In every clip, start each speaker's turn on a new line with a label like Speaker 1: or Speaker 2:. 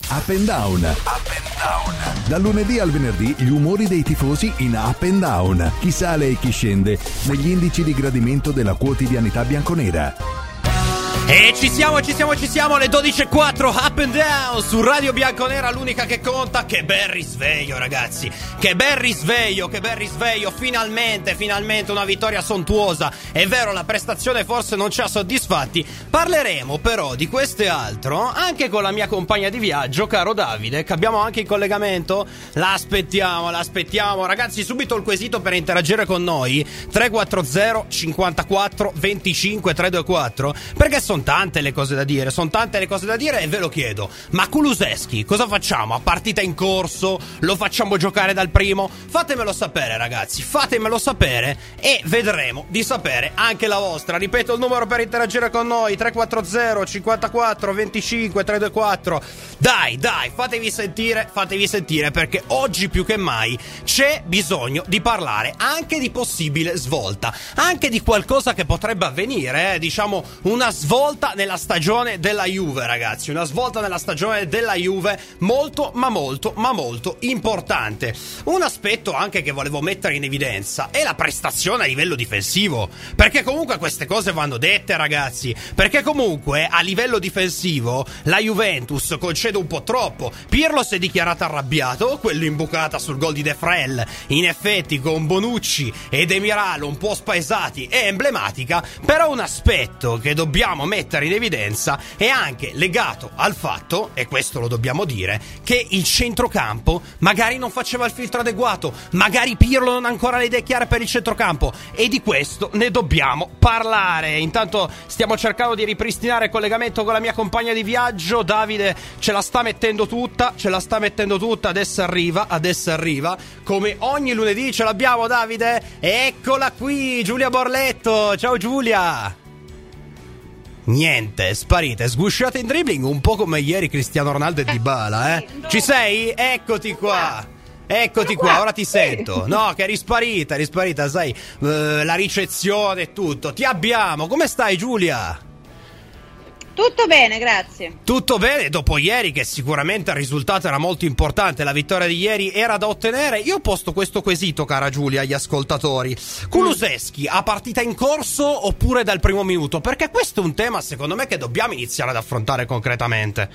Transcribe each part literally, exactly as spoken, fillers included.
Speaker 1: Up and Down. Up and Down. Dal lunedì al venerdì gli umori dei tifosi in Up and Down. Chi sale e chi scende negli indici di gradimento della quotidianità bianconera.
Speaker 2: E ci siamo, ci siamo, ci siamo, le dodici e quattro, Up and Down su Radio Bianconera, l'unica che conta. Che bel risveglio, ragazzi, che bel risveglio, che bel risveglio. Finalmente, finalmente una vittoria sontuosa. È vero, la prestazione forse non ci ha soddisfatti. Parleremo però di questo e altro anche con la mia compagna di viaggio, caro Davide, che abbiamo anche in collegamento. L'aspettiamo, l'aspettiamo. Ragazzi, subito il quesito per interagire con noi: tre quattro zero cinquantaquattro venticinque trecentoventuquattro, perché sono tante le cose da dire, sono tante le cose da dire e ve lo chiedo. Ma Kulusevski cosa facciamo? A partita in corso? Lo facciamo giocare dal primo? Fatemelo sapere, ragazzi, fatemelo sapere e vedremo di sapere anche la vostra. Ripeto il numero per interagire con noi: tre quattro zero cinquantaquattro venticinque trecentoventuquattro. Dai, dai, fatevi sentire, fatevi sentire, perché oggi più che mai c'è bisogno di parlare anche di possibile svolta, anche di qualcosa che potrebbe avvenire, eh? Diciamo una svolta nella stagione della Juve, ragazzi, una svolta nella stagione della Juve molto ma molto ma molto importante. Un aspetto anche che volevo mettere in evidenza è la prestazione a livello difensivo, perché comunque queste cose vanno dette, ragazzi, perché comunque a livello difensivo la Juventus concede un po' troppo. Pirlo si è dichiarato arrabbiato, quello imbucata sul gol di De Frel, in effetti con Bonucci e Demiral un po' spaesati, è emblematica. Però un aspetto che dobbiamo mettere in evidenza è anche legato al fatto, e questo lo dobbiamo dire, che il centrocampo magari non faceva il filtro adeguato, magari Pirlo non ha ancora le idee chiare per il centrocampo, e di questo ne dobbiamo parlare. Intanto stiamo cercando di ripristinare il collegamento con la mia compagna di viaggio. Davide ce la sta mettendo tutta, ce la sta mettendo tutta, adesso arriva, adesso arriva, come ogni lunedì ce l'abbiamo, Davide, eccola qui, Giulia Borletto. Ciao Giulia. Niente, sparite, sgusciate in dribbling, un po' come ieri Cristiano Ronaldo e Dybala, eh? Ci sei? Eccoti qua. Eccoti qua, ora ti sento. No, che è risparita, è risparita, sai, uh, la ricezione e tutto. Ti abbiamo. Come stai, Giulia?
Speaker 3: Tutto bene, grazie.
Speaker 2: Tutto bene, dopo ieri, che sicuramente il risultato era molto importante, la vittoria di ieri era da ottenere. Io ho posto questo quesito, cara Giulia, agli ascoltatori: Kulusevski a partita in corso oppure dal primo minuto? Perché questo è un tema, secondo me, che dobbiamo iniziare ad affrontare concretamente.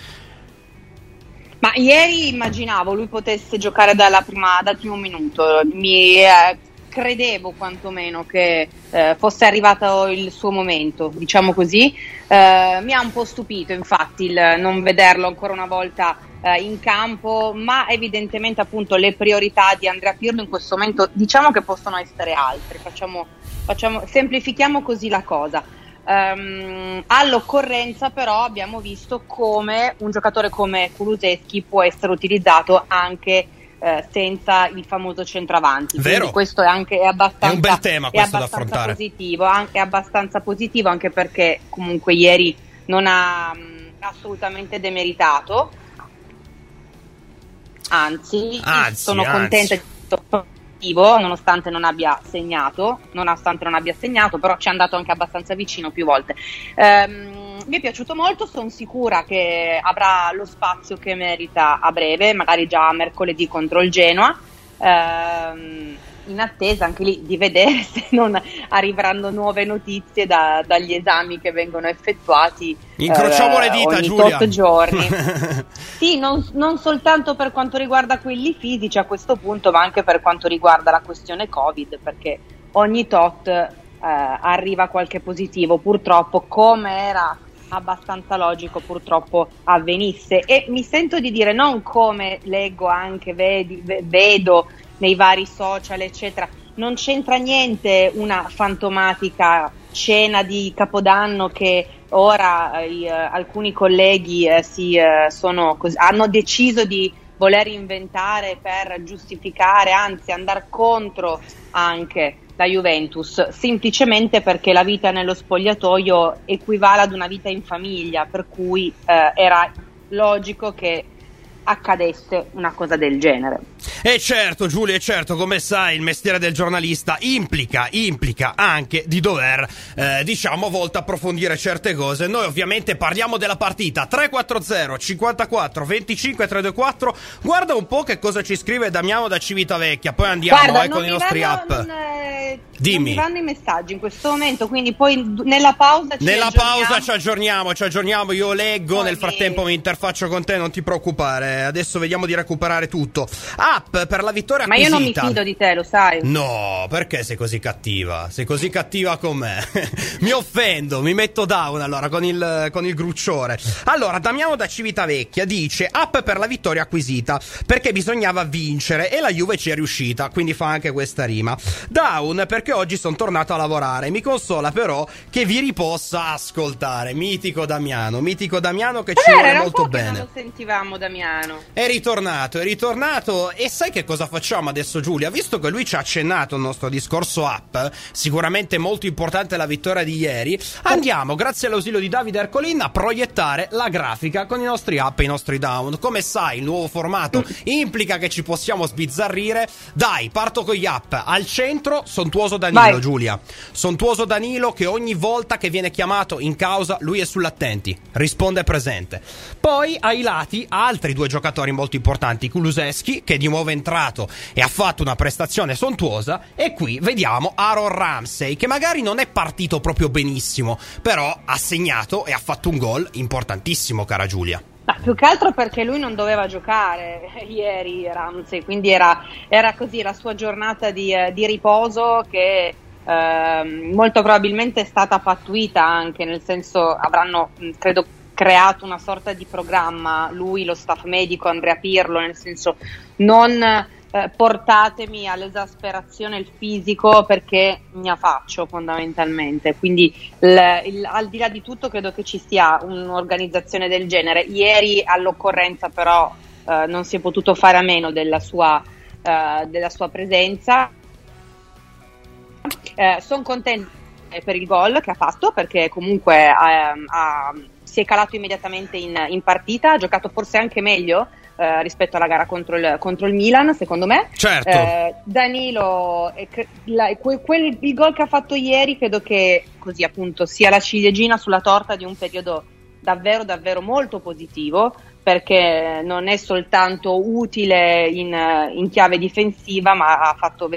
Speaker 3: Ma ieri immaginavo lui potesse giocare dalla prima, dal primo minuto. Mi eh, credevo quantomeno che eh, fosse arrivato il suo momento, diciamo così. Eh, mi ha un po' stupito infatti il non vederlo ancora una volta eh, in campo, ma evidentemente appunto le priorità di Andrea Pirlo in questo momento diciamo che possono essere altre. Facciamo, facciamo, semplifichiamo così la cosa. Um, all'occorrenza però abbiamo visto come un giocatore come Kulusevski può essere utilizzato anche eh, senza il famoso centravanti.
Speaker 2: Vero.
Speaker 3: Quindi questo è anche è abbastanza,
Speaker 2: è un bel tema questo
Speaker 3: è
Speaker 2: da affrontare.
Speaker 3: Positivo, anche, è abbastanza positivo anche perché comunque ieri non ha mh, assolutamente demeritato, anzi,
Speaker 2: anzi
Speaker 3: sono
Speaker 2: anzi.
Speaker 3: contenta di questo, nonostante non abbia segnato, nonostante non abbia segnato, però ci è andato anche abbastanza vicino più volte. Ehm, mi è piaciuto molto, sono sicura che avrà lo spazio che merita a breve, magari già mercoledì contro il Genoa. Ehm, in attesa anche lì di vedere se non arriveranno nuove notizie da, dagli esami che vengono effettuati.
Speaker 2: Incrociamo
Speaker 3: eh,
Speaker 2: le dita,
Speaker 3: ogni
Speaker 2: Giulia.
Speaker 3: tot giorni. Sì, non, non soltanto per quanto riguarda quelli fisici a questo punto, ma anche per quanto riguarda la questione Covid, perché ogni tot eh, arriva qualche positivo, purtroppo, come era abbastanza logico purtroppo avvenisse. E mi sento di dire, non come leggo anche, vedi, vedo nei vari social eccetera, non c'entra niente una fantomatica cena di Capodanno che ora eh, alcuni colleghi eh, si, eh, sono cos- hanno deciso di voler inventare per giustificare, anzi andare contro anche la Juventus, semplicemente perché la vita nello spogliatoio equivale ad una vita in famiglia, per cui eh, era logico che accadesse una cosa del genere.
Speaker 2: E certo, Giulia, è certo, come sai, il mestiere del giornalista implica, implica anche di dover, eh, diciamo, a volte approfondire certe cose. Noi ovviamente parliamo della partita. Tre quattro zero cinquantaquattro venticinque trecentoquarantaquattro. Guarda un po' che cosa ci scrive Damiano da Civitavecchia, poi andiamo.
Speaker 3: Guarda,
Speaker 2: eh, con i nostri
Speaker 3: vanno,
Speaker 2: app.
Speaker 3: Non, eh,
Speaker 2: Dimmi.
Speaker 3: Non mi vanno i messaggi in questo momento, quindi poi nella pausa ci
Speaker 2: Nella
Speaker 3: aggiorniamo.
Speaker 2: pausa ci aggiorniamo, ci aggiorniamo, io leggo,
Speaker 3: Poi
Speaker 2: nel frattempo mi interfaccio con te, non ti preoccupare. Adesso vediamo di recuperare tutto. App per la vittoria
Speaker 3: Ma
Speaker 2: acquisita.
Speaker 3: io non mi fido di te, lo sai.
Speaker 2: No, perché sei così cattiva? Sei così cattiva con me. Mi offendo, mi metto down allora con il, con il grucciore. Allora, Damiano da Civitavecchia dice: app per la vittoria acquisita, perché bisognava vincere e la Juve ci è riuscita, quindi fa anche questa rima. Down perché oggi sono tornato a lavorare. Mi consola però che vi ripossa ascoltare. Mitico Damiano, mitico Damiano che ci
Speaker 3: Era,
Speaker 2: vuole
Speaker 3: era
Speaker 2: molto
Speaker 3: un po' che
Speaker 2: bene.
Speaker 3: non lo sentivamo, Damiano.
Speaker 2: È ritornato, è ritornato. E sai che cosa facciamo adesso, Giulia? Visto che lui ci ha accennato il nostro discorso app, sicuramente molto importante la vittoria di ieri, andiamo, grazie all'ausilio di Davide Ercolin, a proiettare la grafica con i nostri up e i nostri down. Come sai, il nuovo formato implica che ci possiamo sbizzarrire. Dai, parto con gli up. Al centro, Sontuoso Danilo.
Speaker 3: Vai.
Speaker 2: Giulia. Sontuoso Danilo che ogni volta che viene chiamato in causa lui è sull'attenti, risponde presente. Poi ai lati altri due giocatori molto importanti, Kulusevski che è di nuovo entrato e ha fatto una prestazione sontuosa, e qui vediamo Aaron Ramsey che magari non è partito proprio benissimo, però ha segnato e ha fatto un gol importantissimo, cara Giulia.
Speaker 3: Ma più che altro perché lui non doveva giocare ieri, Ramsey, quindi era, era così la sua giornata di, eh, di riposo che eh, molto probabilmente è stata pattuita anche, nel senso avranno, credo, creato una sorta di programma, lui, lo staff medico, Andrea Pirlo, nel senso non eh, portatemi all'esasperazione il fisico perché mi affaccio fondamentalmente, quindi il, il, al di là di tutto credo che ci sia un'organizzazione del genere. Ieri all'occorrenza però eh, non si è potuto fare a meno della sua, eh, della sua presenza. Eh, sono contenta per il gol che ha fatto perché comunque eh, ha, si è calato immediatamente in, in partita, ha giocato forse anche meglio eh, rispetto alla gara contro il, contro il Milan, secondo me.
Speaker 2: Certo.
Speaker 3: Eh, Danilo, eh, la, quel, quel, il gol che ha fatto ieri credo che così appunto sia la ciliegina sulla torta di un periodo davvero davvero molto positivo, perché non è soltanto utile in, in chiave difensiva, ma ha fatto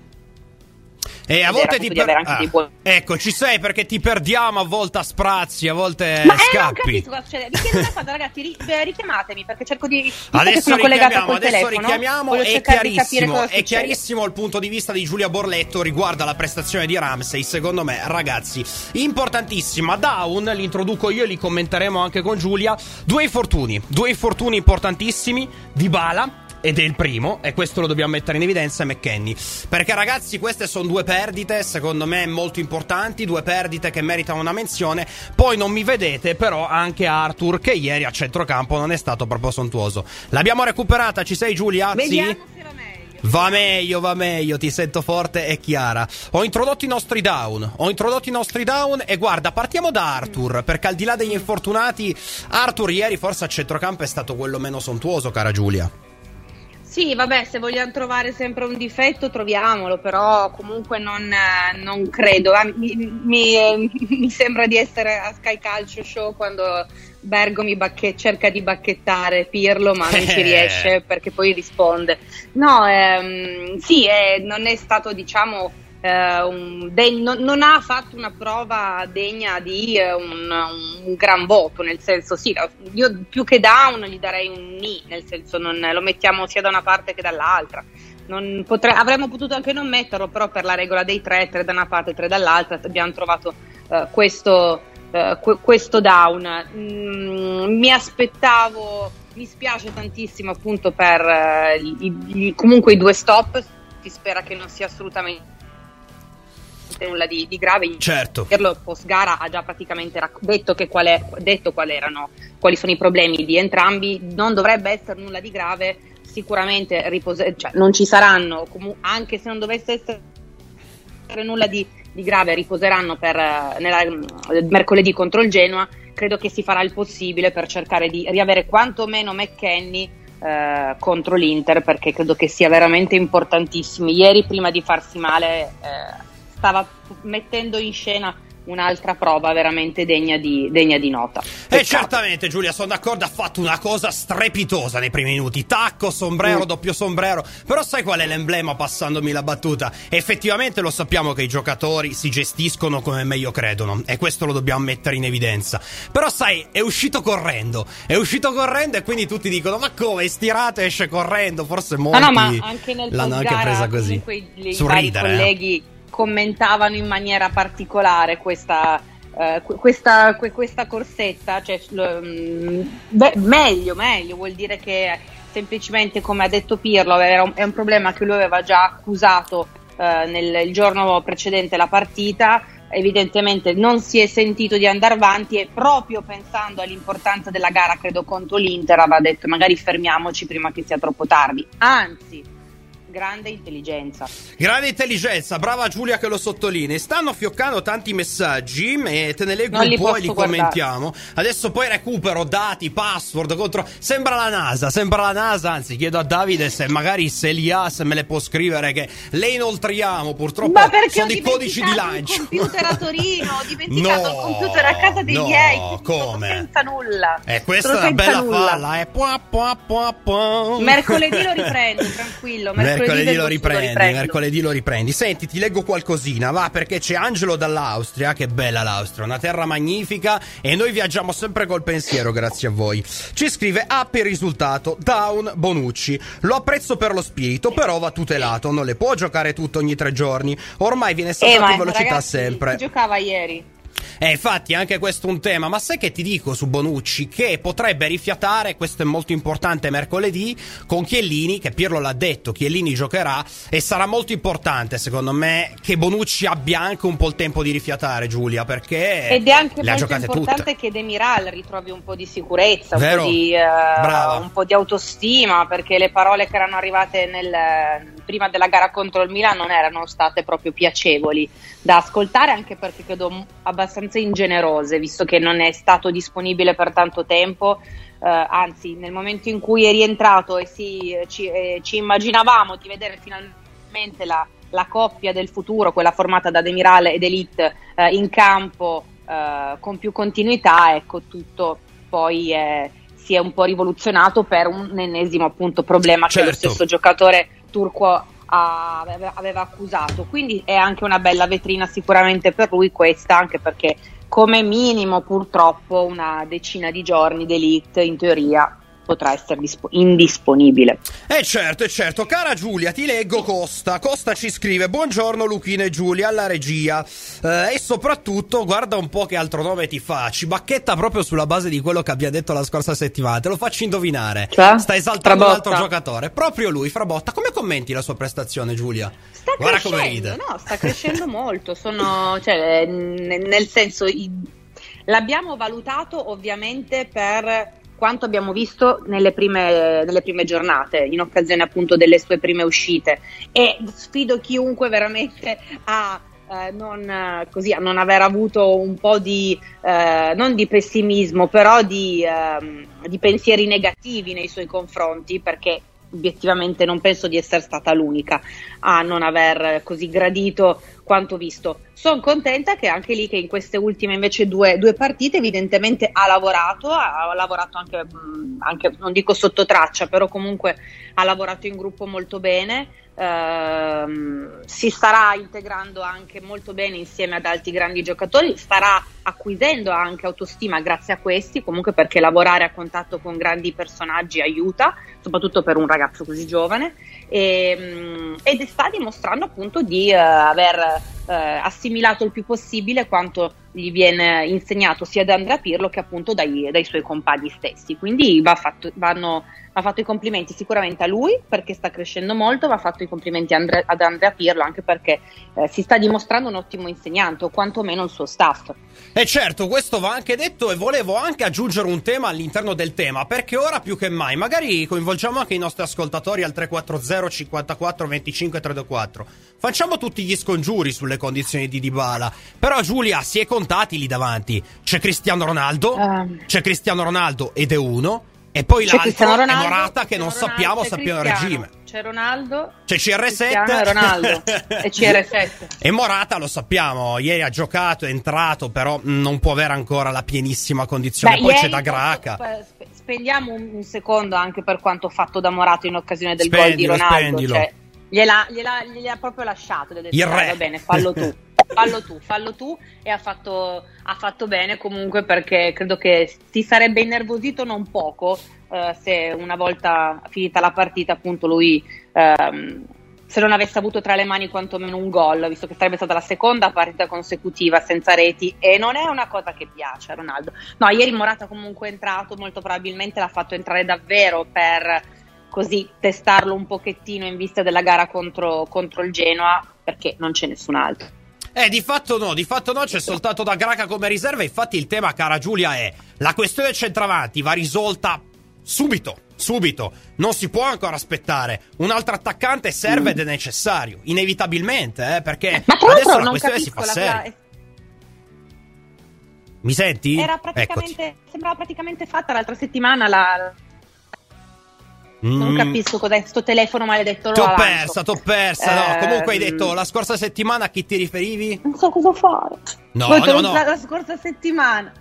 Speaker 2: E a volte ti per... ah,
Speaker 3: buoni...
Speaker 2: ecco, ci sei perché ti perdiamo a volte a sprazzi, a volte
Speaker 3: ma
Speaker 2: scappi.
Speaker 3: Ma eh, non capisco cosa succede. Vi chiedo una cosa, ragazzi, ri- richiamatemi perché cerco di
Speaker 2: adesso
Speaker 3: sono collegata col
Speaker 2: adesso
Speaker 3: telefono.
Speaker 2: richiamiamo, è chiarissimo, è chiarissimo il punto di vista di Giulia Borletto riguardo alla prestazione di Ramsey. Secondo me, ragazzi, importantissima. Down, li introduco io e li commenteremo anche con Giulia. Due infortuni, due infortuni importantissimi. Dybala, ed è il primo, e questo lo dobbiamo mettere in evidenza, McKennie, perché ragazzi queste sono due perdite secondo me molto importanti, due perdite che meritano una menzione. Poi non mi vedete però anche Arthur che ieri a centrocampo non è stato proprio sontuoso. L'abbiamo recuperata, ci sei Giulia?
Speaker 3: Vediamo
Speaker 2: sì?
Speaker 3: se va meglio.
Speaker 2: Va meglio, va meglio, ti sento forte e chiara. Ho introdotto i nostri down, ho introdotto i nostri down e guarda, partiamo da Arthur, perché al di là degli infortunati Arthur ieri forse a centrocampo è stato quello meno sontuoso, cara Giulia.
Speaker 3: Sì, vabbè, se vogliamo trovare sempre un difetto troviamolo, però comunque non, non credo. Mi, mi, mi sembra di essere a Sky Calcio Show quando Bergo mi bacche, cerca di bacchettare Pirlo, ma non ci riesce perché poi risponde. No, ehm, sì, eh, non è stato, diciamo, eh, un de- non, non ha fatto una prova degna di eh, un, un gran voto, nel senso, sì, io più che down gli darei un ni, nel senso non lo mettiamo sia da una parte che dall'altra. Non potre- avremmo potuto anche non metterlo, però per la regola dei tre, tre da una parte e tre dall'altra, abbiamo trovato eh, questo, eh, que- questo down. Mm, mi aspettavo, mi spiace tantissimo appunto per eh, i, i, comunque i due stop, si spera che non sia assolutamente nulla di, di grave.
Speaker 2: Certo.
Speaker 3: Pirlo post gara ha già praticamente racc- detto che qual è, detto quali erano, quali sono i problemi di entrambi. Non dovrebbe essere nulla di grave, sicuramente ripose- cioè, non ci saranno, comu- anche se non dovesse essere nulla di, di grave, riposeranno per nella, mercoledì contro il Genoa. Credo che si farà il possibile per cercare di riavere quantomeno McKennie eh, contro l'Inter, perché credo che sia veramente importantissimo. Ieri, prima di farsi male, eh, stava mettendo in scena un'altra prova veramente degna di, degna di nota.
Speaker 2: E eh, certamente, Giulia, sono d'accordo, ha fatto una cosa strepitosa nei primi minuti, tacco, sombrero, mm. doppio sombrero. Però sai qual è l'emblema, passandomi la battuta? Effettivamente lo sappiamo che i giocatori si gestiscono come meglio credono, e questo lo dobbiamo mettere in evidenza. Però sai, è uscito correndo, è uscito correndo e quindi tutti dicono: ma come, è stirato e esce correndo? Forse molti
Speaker 3: no, no, ma anche nel
Speaker 2: l'hanno anche presa così,
Speaker 3: i
Speaker 2: sul
Speaker 3: vari
Speaker 2: ridere,
Speaker 3: colleghi
Speaker 2: eh.
Speaker 3: commentavano in maniera particolare questa, uh, questa, questa corsetta, cioè, um, beh, meglio, meglio, vuol dire che semplicemente, come ha detto Pirlo, era un, è un problema che lui aveva già accusato uh, nel il giorno precedente la partita. Evidentemente non si è sentito di andare avanti e proprio pensando all'importanza della gara, credo contro l'Inter, aveva detto magari fermiamoci prima che sia troppo tardi, anzi grande intelligenza.
Speaker 2: Grande intelligenza, brava Giulia che lo sottolinei. Stanno fioccando tanti messaggi e te ne leggo
Speaker 3: non
Speaker 2: un po' e li
Speaker 3: guardare.
Speaker 2: commentiamo. Adesso poi recupero dati, password contro. Sembra la NASA, sembra la NASA, anzi chiedo a Davide se magari se li ha, se me le può scrivere, che le inoltriamo, purtroppo sono i codici di lancio.
Speaker 3: Il computer a Torino, ho dimenticato
Speaker 2: no,
Speaker 3: il computer a casa dei
Speaker 2: no,
Speaker 3: miei,
Speaker 2: come?
Speaker 3: senza nulla.
Speaker 2: E eh, questa è una bella nulla. Falla, eh. Pua, pua, pua, pua.
Speaker 3: Mercoledì lo riprendo, tranquillo, mercoledì
Speaker 2: Mercoledì lo riprendi,
Speaker 3: lo riprendo.
Speaker 2: mercoledì lo riprendi. Senti, ti leggo qualcosina, va, perché c'è Angelo dall'Austria, che bella l'Austria, una terra magnifica, e noi viaggiamo sempre col pensiero grazie a voi. Ci scrive: ah, per risultato, down Bonucci. Lo apprezzo per lo spirito, però va tutelato, non le può giocare tutto ogni tre giorni. Ormai viene saltato
Speaker 3: eh,
Speaker 2: in velocità
Speaker 3: ragazzi,
Speaker 2: sempre.
Speaker 3: Giocava ieri.
Speaker 2: Eh, infatti anche questo è un tema, ma sai che ti dico su Bonucci? Che potrebbe rifiatare, questo è molto importante, mercoledì con Chiellini, che Pirlo l'ha detto, Chiellini giocherà, e sarà molto importante secondo me che Bonucci abbia anche un po' il tempo di rifiatare, Giulia, perché
Speaker 3: ed è anche
Speaker 2: le ha
Speaker 3: molto
Speaker 2: giocate
Speaker 3: importante
Speaker 2: tutte.
Speaker 3: Che Demiral ritrovi un po' di sicurezza,
Speaker 2: Vero?
Speaker 3: un po' di, uh, un po' di autostima, perché le parole che erano arrivate nel, prima della gara contro il Milan non erano state proprio piacevoli da ascoltare, anche perché credo abbastanza ingenerose, visto che non è stato disponibile per tanto tempo, eh, anzi nel momento in cui è rientrato e si, ci, eh, ci immaginavamo di vedere finalmente la, la coppia del futuro, quella formata da Demiral ed Elite, eh, in campo eh, con più continuità, ecco, tutto poi è, si è un po' rivoluzionato per un ennesimo appunto problema, certo, che lo stesso giocatore turco aveva accusato. Quindi è anche una bella vetrina sicuramente per lui questa, anche perché come minimo purtroppo una decina di giorni d'Elite in teoria potrà essere disp- indisponibile.
Speaker 2: Eh certo, eh certo. Cara Giulia, ti leggo Costa. Costa ci scrive: buongiorno Luchino e Giulia alla regia, eh, e soprattutto guarda un po' che altro nome ti fa, ci bacchetta proprio sulla base di quello che abbia detto la scorsa settimana. Te lo faccio indovinare,
Speaker 3: cioè?
Speaker 2: Sta esaltando
Speaker 3: Frabotta.
Speaker 2: un altro giocatore, proprio lui, Frabotta. Come commenti la sua prestazione, Giulia?
Speaker 3: Sta
Speaker 2: guarda
Speaker 3: crescendo,
Speaker 2: come ride.
Speaker 3: no, sta crescendo molto. Sono, cioè, n- nel senso, i- l'abbiamo valutato ovviamente per quanto abbiamo visto nelle prime, nelle prime giornate, in occasione appunto delle sue prime uscite, e sfido chiunque veramente a eh, non, così, a non aver avuto un po' di, eh, non di pessimismo, però di, eh, di pensieri negativi nei suoi confronti, perché obiettivamente non penso di essere stata l'unica a non aver così gradito quanto visto. Sono contenta che anche lì, che in queste ultime invece due, due partite evidentemente ha lavorato, ha, ha lavorato anche, anche, non dico sotto traccia, però comunque ha lavorato in gruppo molto bene, ehm, si starà integrando anche molto bene insieme ad altri grandi giocatori, starà acquisendo anche autostima grazie a questi, comunque, perché lavorare a contatto con grandi personaggi aiuta, soprattutto per un ragazzo così giovane, e, ed sta dimostrando appunto di uh, aver uh, assimilato il più possibile quanto gli viene insegnato sia da Andrea Pirlo che appunto dai, dai suoi compagni stessi. Quindi va fatto, vanno, va fatto i complimenti sicuramente a lui perché sta crescendo molto, va fatto i complimenti Andre, ad Andrea Pirlo anche perché eh, si sta dimostrando un ottimo insegnante, o quantomeno il suo staff.
Speaker 2: E certo, questo va anche detto, e volevo anche aggiungere un tema all'interno del tema, perché ora più che mai magari coinvolgiamo anche i nostri ascoltatori al tre quattro zero cinquantaquattro venticinque trentaquattro. Facciamo tutti gli scongiuri sulle condizioni di Dybala, però Giulia, si è contati lì davanti. C'è Cristiano Ronaldo, uh. c'è Cristiano Ronaldo ed è uno, E poi
Speaker 3: c'è
Speaker 2: l'altro
Speaker 3: Ronaldo,
Speaker 2: è Morata che non sappiamo se più in regime.
Speaker 3: C'è Ronaldo,
Speaker 2: c'è C R sette
Speaker 3: e Ronaldo e C R sette.
Speaker 2: E Morata lo sappiamo, ieri ha giocato, è entrato, però non può avere ancora la pienissima condizione. Beh, poi c'è da Graca.
Speaker 3: Spendiamo un, un secondo anche per quanto fatto da Morata in occasione del gol di Ronaldo. Cioè, gliela, gliela, gliela proprio lasciato. Detto,
Speaker 2: il re.
Speaker 3: Va bene, fallo tu. Fallo tu, fallo tu. E ha fatto, ha fatto bene comunque, perché credo che si sarebbe innervosito non poco uh, se una volta finita la partita appunto lui um, se non avesse avuto tra le mani quantomeno un gol, visto che sarebbe stata la seconda partita consecutiva senza reti, e non è una cosa che piace a Ronaldo. No, ieri Morata comunque è entrato, molto probabilmente l'ha fatto entrare davvero per così testarlo un pochettino in vista della gara contro, contro il Genoa, perché non c'è nessun altro.
Speaker 2: Eh, di fatto no, di fatto no, c'è soltanto da Graca come riserva. Infatti il tema, cara Giulia, è la questione centravanti va risolta subito, subito, non si può ancora aspettare. Un altro attaccante serve mm. ed è necessario, inevitabilmente, eh, perché
Speaker 3: Ma
Speaker 2: adesso la
Speaker 3: non
Speaker 2: questione si fa seria. La... Mi senti?
Speaker 3: Era praticamente, Eccoti. Sembrava praticamente fatta l'altra settimana la... Mm. Non capisco cos'è sto telefono maledetto.
Speaker 2: T'ho persa, t'ho persa. No, eh, comunque hai detto la scorsa settimana a chi ti riferivi?
Speaker 3: Non so cosa fare.
Speaker 2: No,
Speaker 3: Poi
Speaker 2: no, no.
Speaker 3: La, la scorsa settimana.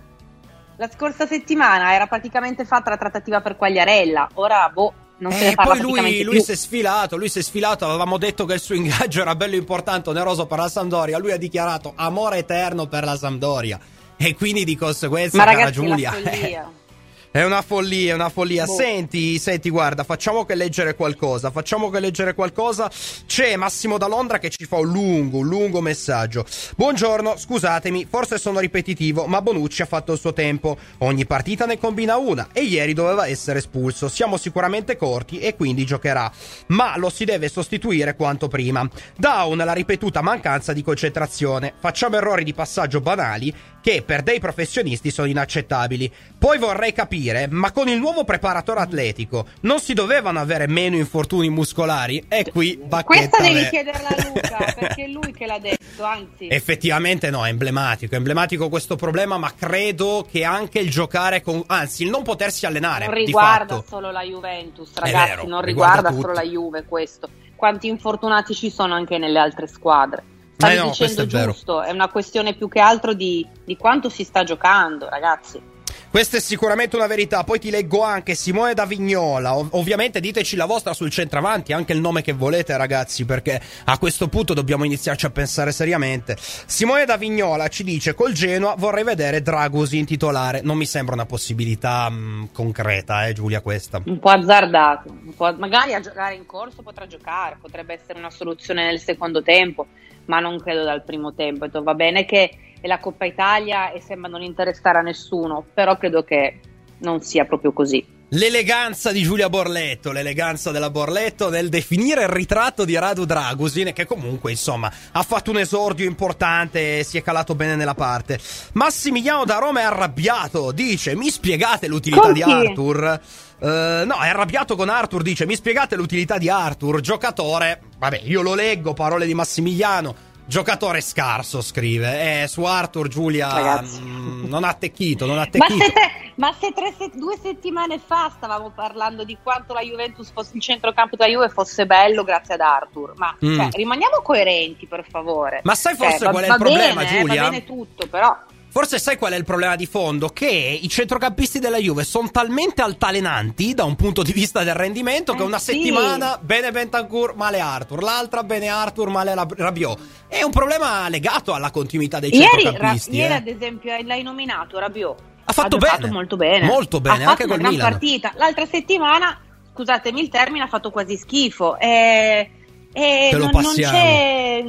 Speaker 3: La scorsa settimana era praticamente fatta la trattativa per Quagliarella. Ora, boh, non se
Speaker 2: eh,
Speaker 3: ne parla
Speaker 2: poi lui, lui si è sfilato, lui si è sfilato. Avevamo detto che il suo ingaggio era bello importante, oneroso per la Sampdoria. Lui ha dichiarato amore eterno per la Sampdoria. E quindi di conseguenza,
Speaker 3: Ma
Speaker 2: cara
Speaker 3: ragazzi,
Speaker 2: Giulia,
Speaker 3: la follia.
Speaker 2: È una follia, è una follia.
Speaker 3: Boh.
Speaker 2: Senti, senti, guarda, facciamo che leggere qualcosa. Facciamo che leggere qualcosa. C'è Massimo da Londra che ci fa un lungo, un lungo messaggio. Buongiorno, scusatemi, forse sono ripetitivo, ma Bonucci ha fatto il suo tempo. Ogni partita ne combina una e ieri doveva essere espulso. Siamo sicuramente corti e quindi giocherà, ma lo si deve sostituire quanto prima. Down la ripetuta mancanza di concentrazione. Facciamo errori di passaggio banali che per dei professionisti sono inaccettabili. Poi vorrei capire, ma con il nuovo preparatore atletico non si dovevano avere meno infortuni muscolari? E qui bacchetta.
Speaker 3: Questa devi chiederla a Luca, perché è lui che l'ha detto, anzi.
Speaker 2: Effettivamente no, è emblematico, è emblematico questo problema, ma credo che anche il giocare con, anzi il non potersi allenare
Speaker 3: non riguarda
Speaker 2: di fatto.
Speaker 3: Solo la Juventus, ragazzi,
Speaker 2: vero,
Speaker 3: non riguarda, riguarda
Speaker 2: solo
Speaker 3: la Juve questo. Quanti infortunati ci sono anche nelle altre squadre? Stavi
Speaker 2: eh no,
Speaker 3: dicendo
Speaker 2: è
Speaker 3: giusto, vero. È una questione più che altro di, di quanto si sta giocando, ragazzi.
Speaker 2: Questa è sicuramente una verità. Poi ti leggo anche Simone da Vignola. Ov- ovviamente diteci la vostra sul centravanti, anche il nome che volete, ragazzi, perché a questo punto dobbiamo iniziarci a pensare seriamente. Simone da Vignola ci dice: col Genoa vorrei vedere Dragusi in titolare. Non mi sembra una possibilità mh, concreta, eh Giulia, questa.
Speaker 3: Un po' azzardato, un po', magari a giocare in corso potrà giocare, potrebbe essere una soluzione nel secondo tempo, ma non credo dal primo tempo. Va bene che è la Coppa Italia e sembra non interessare a nessuno, però credo che non sia proprio così.
Speaker 2: L'eleganza di Giulia Borletto, l'eleganza della Borletto nel definire il ritratto di Radu Dragusin, che comunque insomma ha fatto un esordio importante e si è calato bene nella parte. Massimiliano da Roma è arrabbiato, dice: mi spiegate l'utilità
Speaker 3: con
Speaker 2: di
Speaker 3: chi?
Speaker 2: Arthur? Uh, no, è arrabbiato con Arthur, dice: mi spiegate l'utilità di Arthur, giocatore, vabbè, io lo leggo, parole di Massimiliano. Giocatore scarso, scrive. Eh, su Arthur, Giulia, mh, non ha attecchito, non ha attecchito.
Speaker 3: Ma se, tre, ma se tre, se, due settimane fa stavamo parlando di quanto la Juventus fosse, il centrocampo della Juve fosse bello grazie ad Arthur. Ma mm. cioè, rimaniamo coerenti, per favore.
Speaker 2: Ma sai forse
Speaker 3: cioè,
Speaker 2: qual
Speaker 3: va,
Speaker 2: è il problema,
Speaker 3: bene,
Speaker 2: Giulia?
Speaker 3: Va bene tutto, però...
Speaker 2: Forse sai qual è il problema di fondo? Che i centrocampisti della Juve sono talmente altalenanti da un punto di vista del rendimento eh che una sì. settimana bene Bentancur, male Arthur, l'altra bene Arthur, male Rabiot. È un problema legato alla continuità dei
Speaker 3: ieri,
Speaker 2: centrocampisti.
Speaker 3: Ra- ieri
Speaker 2: eh.
Speaker 3: ad esempio l'hai nominato Rabiot.
Speaker 2: Ha fatto
Speaker 3: ha
Speaker 2: bene.
Speaker 3: molto bene.
Speaker 2: Molto bene,
Speaker 3: ha
Speaker 2: anche
Speaker 3: fatto
Speaker 2: col
Speaker 3: una gran
Speaker 2: Milan.
Speaker 3: partita. L'altra settimana, scusatemi il termine, ha fatto quasi schifo. E, e
Speaker 2: Te lo
Speaker 3: non, non
Speaker 2: passiamo.
Speaker 3: c'è...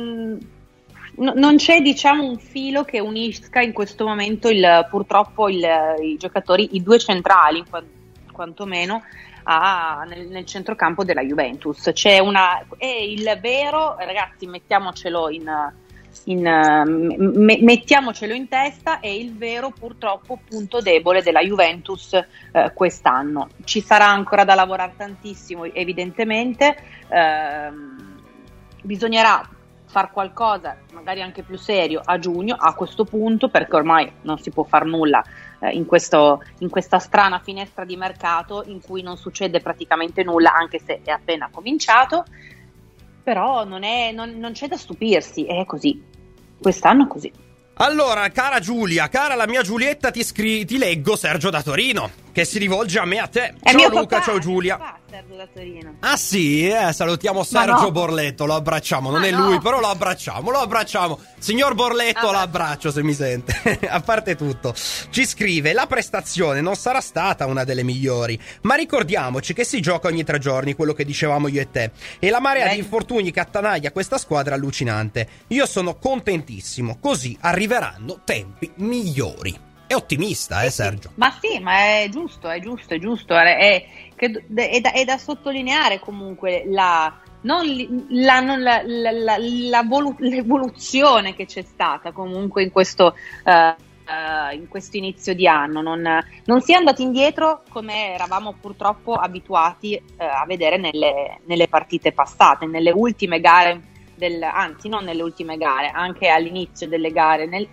Speaker 3: No, non c'è, diciamo, un filo che unisca in questo momento il, purtroppo il, i giocatori, i due centrali quantomeno a, nel, nel centrocampo della Juventus. C'è una, è il vero, ragazzi, mettiamocelo in, in me, mettiamocelo in testa, è il vero purtroppo punto debole della Juventus eh, quest'anno. Ci sarà ancora da lavorare tantissimo, evidentemente. Eh, bisognerà far qualcosa magari anche più serio a giugno, a questo punto, perché ormai non si può far nulla eh, in, questo, in questa strana finestra di mercato in cui non succede praticamente nulla, anche se è appena cominciato. Però non, è, non, non c'è da stupirsi, è così, quest'anno è così.
Speaker 2: Allora, cara Giulia, cara la mia Giulietta, ti, scri- ti leggo Sergio da Torino, che si rivolge a me e a te.
Speaker 3: È
Speaker 2: ciao
Speaker 3: mio
Speaker 2: Luca,
Speaker 3: papà,
Speaker 2: ciao Giulia.
Speaker 3: Papà, Sergio da Torino.
Speaker 2: Ah sì, eh, salutiamo Sergio
Speaker 3: no.
Speaker 2: Borletto, lo abbracciamo, non
Speaker 3: Ma
Speaker 2: è
Speaker 3: no.
Speaker 2: lui, però lo abbracciamo, lo abbracciamo. Signor Borletto,
Speaker 3: Ah,
Speaker 2: l'abbraccio se mi sente. A parte tutto, ci scrive: la prestazione non sarà stata una delle migliori, ma ricordiamoci che si gioca ogni tre giorni, quello che dicevamo io e te, e la marea
Speaker 3: Beh.
Speaker 2: di infortuni che attanaglia questa squadra è allucinante. Io sono contentissimo, così arriveranno tempi migliori. È ottimista, eh Sergio?
Speaker 3: Ma sì, ma è giusto, è giusto, è giusto, è, è, è, da, è da sottolineare comunque la, non, la, non la, la, la, la volu- l'evoluzione che c'è stata comunque in questo, uh, uh, in questo inizio di anno. Non, non si è andati indietro come eravamo purtroppo abituati uh, a vedere nelle, nelle partite passate, nelle ultime gare, del, anzi non nelle ultime gare, anche all'inizio delle gare, nel,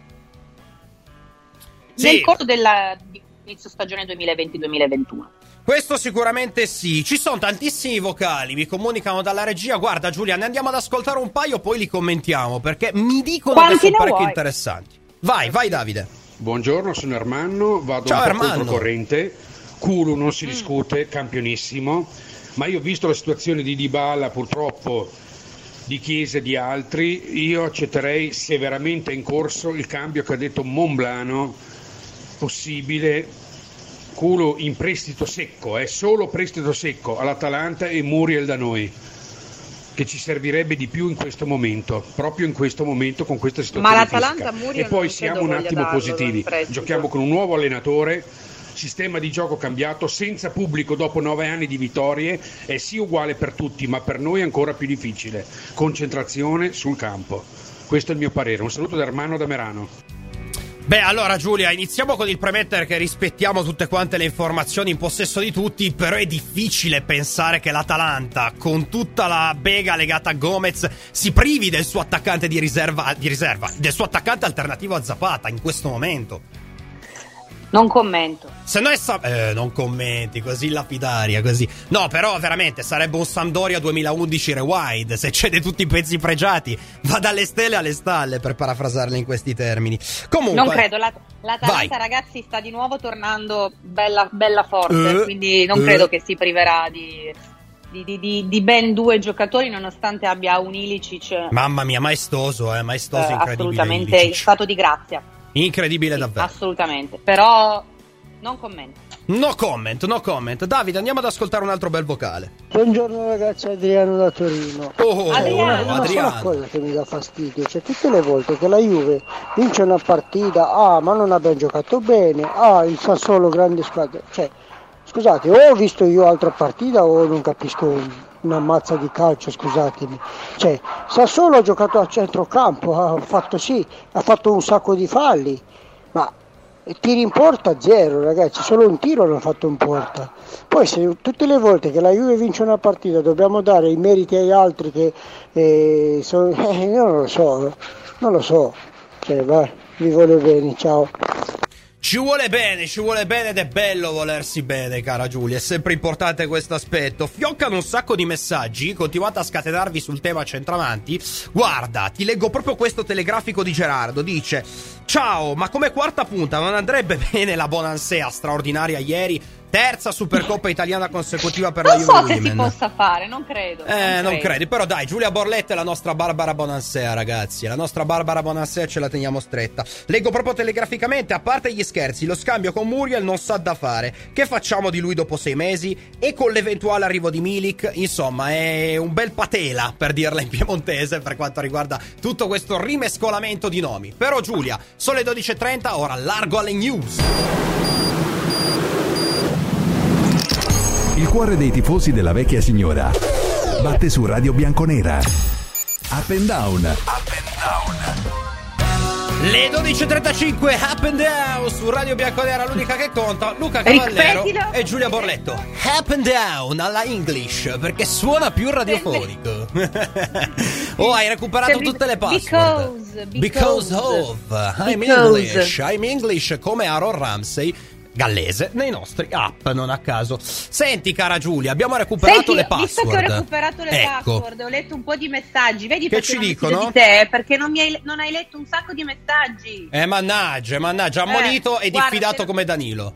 Speaker 2: Sì.
Speaker 3: nel corso dell'inizio stagione duemilaventi duemilaventuno.
Speaker 2: Questo sicuramente sì. Ci sono tantissimi vocali, mi comunicano dalla regia. Guarda Giulia, ne andiamo ad ascoltare un paio, poi li commentiamo, perché mi dicono
Speaker 3: Quanti
Speaker 2: che sono
Speaker 3: ne
Speaker 2: parecchio
Speaker 3: vuoi?
Speaker 2: interessanti. Vai, vai Davide.
Speaker 4: Buongiorno, sono Ermanno, vado
Speaker 2: Ciao,
Speaker 4: un po'
Speaker 2: Ermanno.
Speaker 4: controcorrente. Culo non si discute, campionissimo, ma io ho visto la situazione di Dybala, purtroppo di Chiesa e di altri, io accetterei se veramente è in corso il cambio che ha detto Monblano, possibile. Culo in prestito secco, è eh, solo prestito secco all'Atalanta e Muriel da noi, che ci servirebbe di più in questo momento, proprio in questo momento con questa situazione
Speaker 3: Ma l'Atalanta
Speaker 4: fisica.
Speaker 3: Muriel
Speaker 4: E poi
Speaker 3: non
Speaker 4: siamo
Speaker 3: credo
Speaker 4: un
Speaker 3: voglia
Speaker 4: attimo
Speaker 3: darlo
Speaker 4: positivi,
Speaker 3: in prestito.
Speaker 4: giochiamo con un nuovo allenatore, sistema di gioco cambiato, senza pubblico dopo nove anni di vittorie, è sì uguale per tutti, ma per noi è ancora più difficile. Concentrazione sul campo. Questo è il mio parere. Un saluto da Ermanno da Merano.
Speaker 2: Beh, allora Giulia, iniziamo con il premettere che rispettiamo tutte quante le informazioni in possesso di tutti, però è difficile pensare che l'Atalanta, con tutta la bega legata a Gomez, si privi del suo attaccante di riserva, di riserva, del suo attaccante alternativo a Zapata in questo momento.
Speaker 3: Non commento.
Speaker 2: Se no è Sa- eh, non commenti, così lapidaria, così. No, però veramente sarebbe un Sampdoria duemilaundici rewind. Se cede tutti i pezzi pregiati, va dalle stelle alle stalle, per parafrasarle in questi termini. Comunque,
Speaker 3: Non credo, la, l'Atalanta
Speaker 2: vai.
Speaker 3: ragazzi sta di nuovo tornando bella, bella forte,
Speaker 2: Eh,
Speaker 3: quindi non
Speaker 2: eh.
Speaker 3: credo che si priverà di, di, di, di, di ben due giocatori, nonostante abbia un Ilicic
Speaker 2: Mamma mia, maestoso, eh, maestoso,
Speaker 3: eh,
Speaker 2: incredibile.
Speaker 3: assolutamente in
Speaker 2: Ilicic.
Speaker 3: stato di grazia.
Speaker 2: Incredibile
Speaker 3: Sì,
Speaker 2: davvero.
Speaker 3: assolutamente, però non commento.
Speaker 2: No comment, no comment. Davide, andiamo ad ascoltare un altro bel vocale.
Speaker 5: Buongiorno ragazzi, Adriano da Torino.
Speaker 2: Oh,
Speaker 3: Adriano.
Speaker 5: Una sola
Speaker 2: Adriano.
Speaker 5: cosa che mi dà fastidio, cioè tutte le volte che la Juve vince una partita, ah ma non abbiamo giocato bene, ah il Sassuolo grande squadra, cioè scusate, o ho visto io altra partita o non capisco una mazza di calcio, scusatemi, cioè Sassuolo ha giocato a centrocampo, ha fatto sì, ha fatto un sacco di falli, ma tiri in porta zero ragazzi, solo un tiro hanno fatto in porta. Poi se tutte le volte che la Juve vince una partita dobbiamo dare i meriti agli altri che eh, sono, eh, io non lo so, non lo so, cioè, va, vi voglio bene, ciao.
Speaker 2: Ci vuole bene, ci vuole bene ed è bello volersi bene, cara Giulia, è sempre importante questo aspetto. Fioccano un sacco di messaggi, continuate a scatenarvi sul tema centravanti. Guarda, ti leggo proprio questo telegrafico di Gerardo, dice: ciao, ma come quarta punta non andrebbe bene la Bonansea straordinaria ieri? Terza Supercoppa italiana consecutiva per
Speaker 3: Non
Speaker 2: la
Speaker 3: so
Speaker 2: Juve
Speaker 3: se si
Speaker 2: Women.
Speaker 3: possa fare, non credo.
Speaker 2: Eh, non credi, però dai, Giulia Borletta è la nostra Barbara Bonansea, ragazzi. La nostra Barbara Bonansea ce la teniamo stretta. Leggo proprio telegraficamente, a parte gli scherzi, lo scambio con Muriel non sa da fare. Che facciamo di lui dopo sei mesi? E con l'eventuale arrivo di Milik? Insomma, è un bel patela, per dirla in piemontese, per quanto riguarda tutto questo rimescolamento di nomi. Però Giulia, sono le dodici e trenta, ora largo alle news.
Speaker 1: Il cuore dei tifosi della vecchia signora batte su Radio Bianconera. Up and down. Up and down.
Speaker 2: Le dodici e trentacinque, Up and Down su Radio Bianconera, l'unica che conta. Luca Cavallero
Speaker 3: Ripetilo.
Speaker 2: e Giulia Borletto. Up and Down alla English, perché suona più radiofonico. Oh, hai recuperato
Speaker 3: Sembri-
Speaker 2: tutte le password.
Speaker 3: Because,
Speaker 2: Because
Speaker 3: because.
Speaker 2: of I'm
Speaker 3: Because.
Speaker 2: English. I'm English come Aaron Ramsey, gallese, nei nostri app, non a caso. Senti, cara Giulia, abbiamo recuperato
Speaker 3: Senti,
Speaker 2: le password.
Speaker 3: visto che ho recuperato le
Speaker 2: ecco.
Speaker 3: password, ho letto un po' di messaggi. Vedi
Speaker 2: Che
Speaker 3: perché
Speaker 2: ci
Speaker 3: non mi
Speaker 2: dicono?
Speaker 3: fido di te? Perché non, mi hai, non hai letto un sacco di messaggi.
Speaker 2: Eh, mannaggia, mannaggia,
Speaker 3: Eh,
Speaker 2: ammonito e
Speaker 3: guarda,
Speaker 2: diffidato
Speaker 3: te lo-
Speaker 2: come Danilo.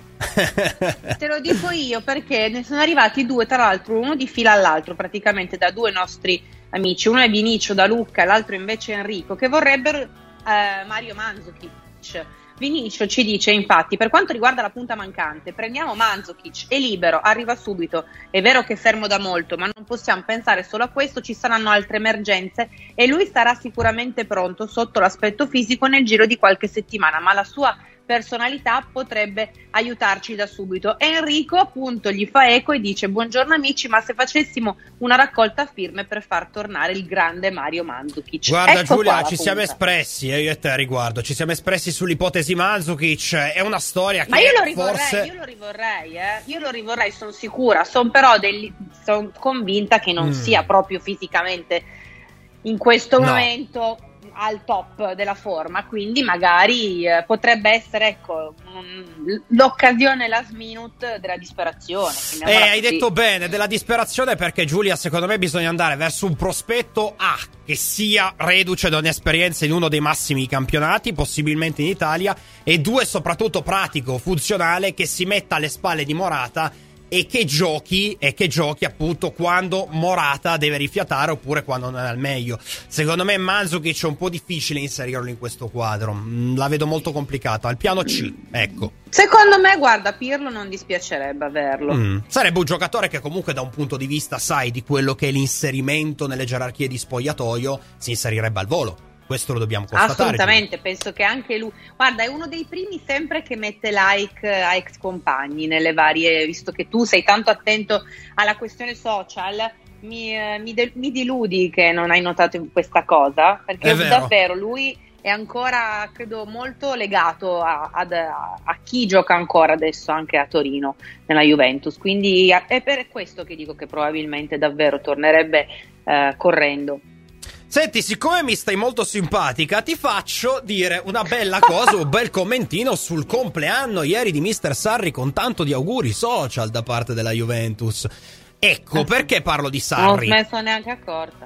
Speaker 3: Te lo dico io perché ne sono arrivati due, tra l'altro uno di fila all'altro, praticamente da due nostri amici. Uno è Vinicio da Lucca e l'altro invece Enrico, che vorrebbero eh, Mario Mandzukic. Vinicio ci dice infatti: per quanto riguarda la punta mancante, prendiamo Mandzukic, è libero, arriva subito, è vero che è fermo da molto, ma non possiamo pensare solo a questo, ci saranno altre emergenze e lui sarà sicuramente pronto sotto l'aspetto fisico nel giro di qualche settimana, ma la sua personalità potrebbe aiutarci da subito. Enrico appunto gli fa eco e dice: buongiorno amici, ma se facessimo una raccolta firme per far tornare il grande Mario Mandzukic.
Speaker 2: Guarda
Speaker 3: Ecco
Speaker 2: Giulia,
Speaker 3: qua la
Speaker 2: ci
Speaker 3: punta.
Speaker 2: siamo espressi, eh, io e te a riguardo, ci siamo espressi sull'ipotesi Mandzukic, è una storia
Speaker 3: Ma
Speaker 2: che
Speaker 3: io lo rivorrei,
Speaker 2: forse...
Speaker 3: io lo rivorrei, eh. Io lo rivorrei, sono sicura, sono però degli, sono convinta che non
Speaker 2: Mm.
Speaker 3: sia proprio fisicamente in questo
Speaker 2: No.
Speaker 3: momento al top della forma, quindi magari eh, potrebbe essere, ecco, un- l'occasione last minute della disperazione.
Speaker 2: Eh,
Speaker 3: chiamiamola
Speaker 2: hai
Speaker 3: così.
Speaker 2: detto bene, della disperazione, perché Giulia, secondo me bisogna andare verso un prospetto A, che sia reduce da un'esperienza in uno dei massimi campionati, possibilmente in Italia, e due, soprattutto pratico, funzionale, che si metta alle spalle di Morata e che giochi, e che giochi appunto quando Morata deve rifiatare oppure quando non è al meglio. Secondo me Mandzukic è un po' difficile inserirlo in questo quadro, Mm, la vedo molto complicata, al piano C, ecco.
Speaker 3: Secondo me, guarda, Pirlo non dispiacerebbe averlo.
Speaker 2: Mm. Sarebbe un giocatore che comunque da un punto di vista, sai, di quello che è l'inserimento nelle gerarchie di spogliatoio, si inserirebbe al volo. Questo lo dobbiamo constatare.
Speaker 3: Assolutamente, penso che anche lui, guarda, è uno dei primi sempre che mette like a ex compagni nelle varie, visto che tu sei tanto attento alla questione social, mi, eh, mi, de- mi diludi che non hai notato questa cosa, perché
Speaker 2: È vero.
Speaker 3: davvero lui è ancora, credo, molto legato a, ad- a chi gioca ancora adesso anche a Torino, nella Juventus, quindi è per questo che dico che probabilmente davvero tornerebbe eh, correndo.
Speaker 2: Senti, siccome mi stai molto simpatica, ti faccio dire una bella cosa, un bel commentino sul compleanno ieri di mister Sarri, con tanto di auguri social da parte della Juventus. Ecco, perché parlo di
Speaker 3: Non ho
Speaker 2: Sarri?
Speaker 3: smesso neanche accorta.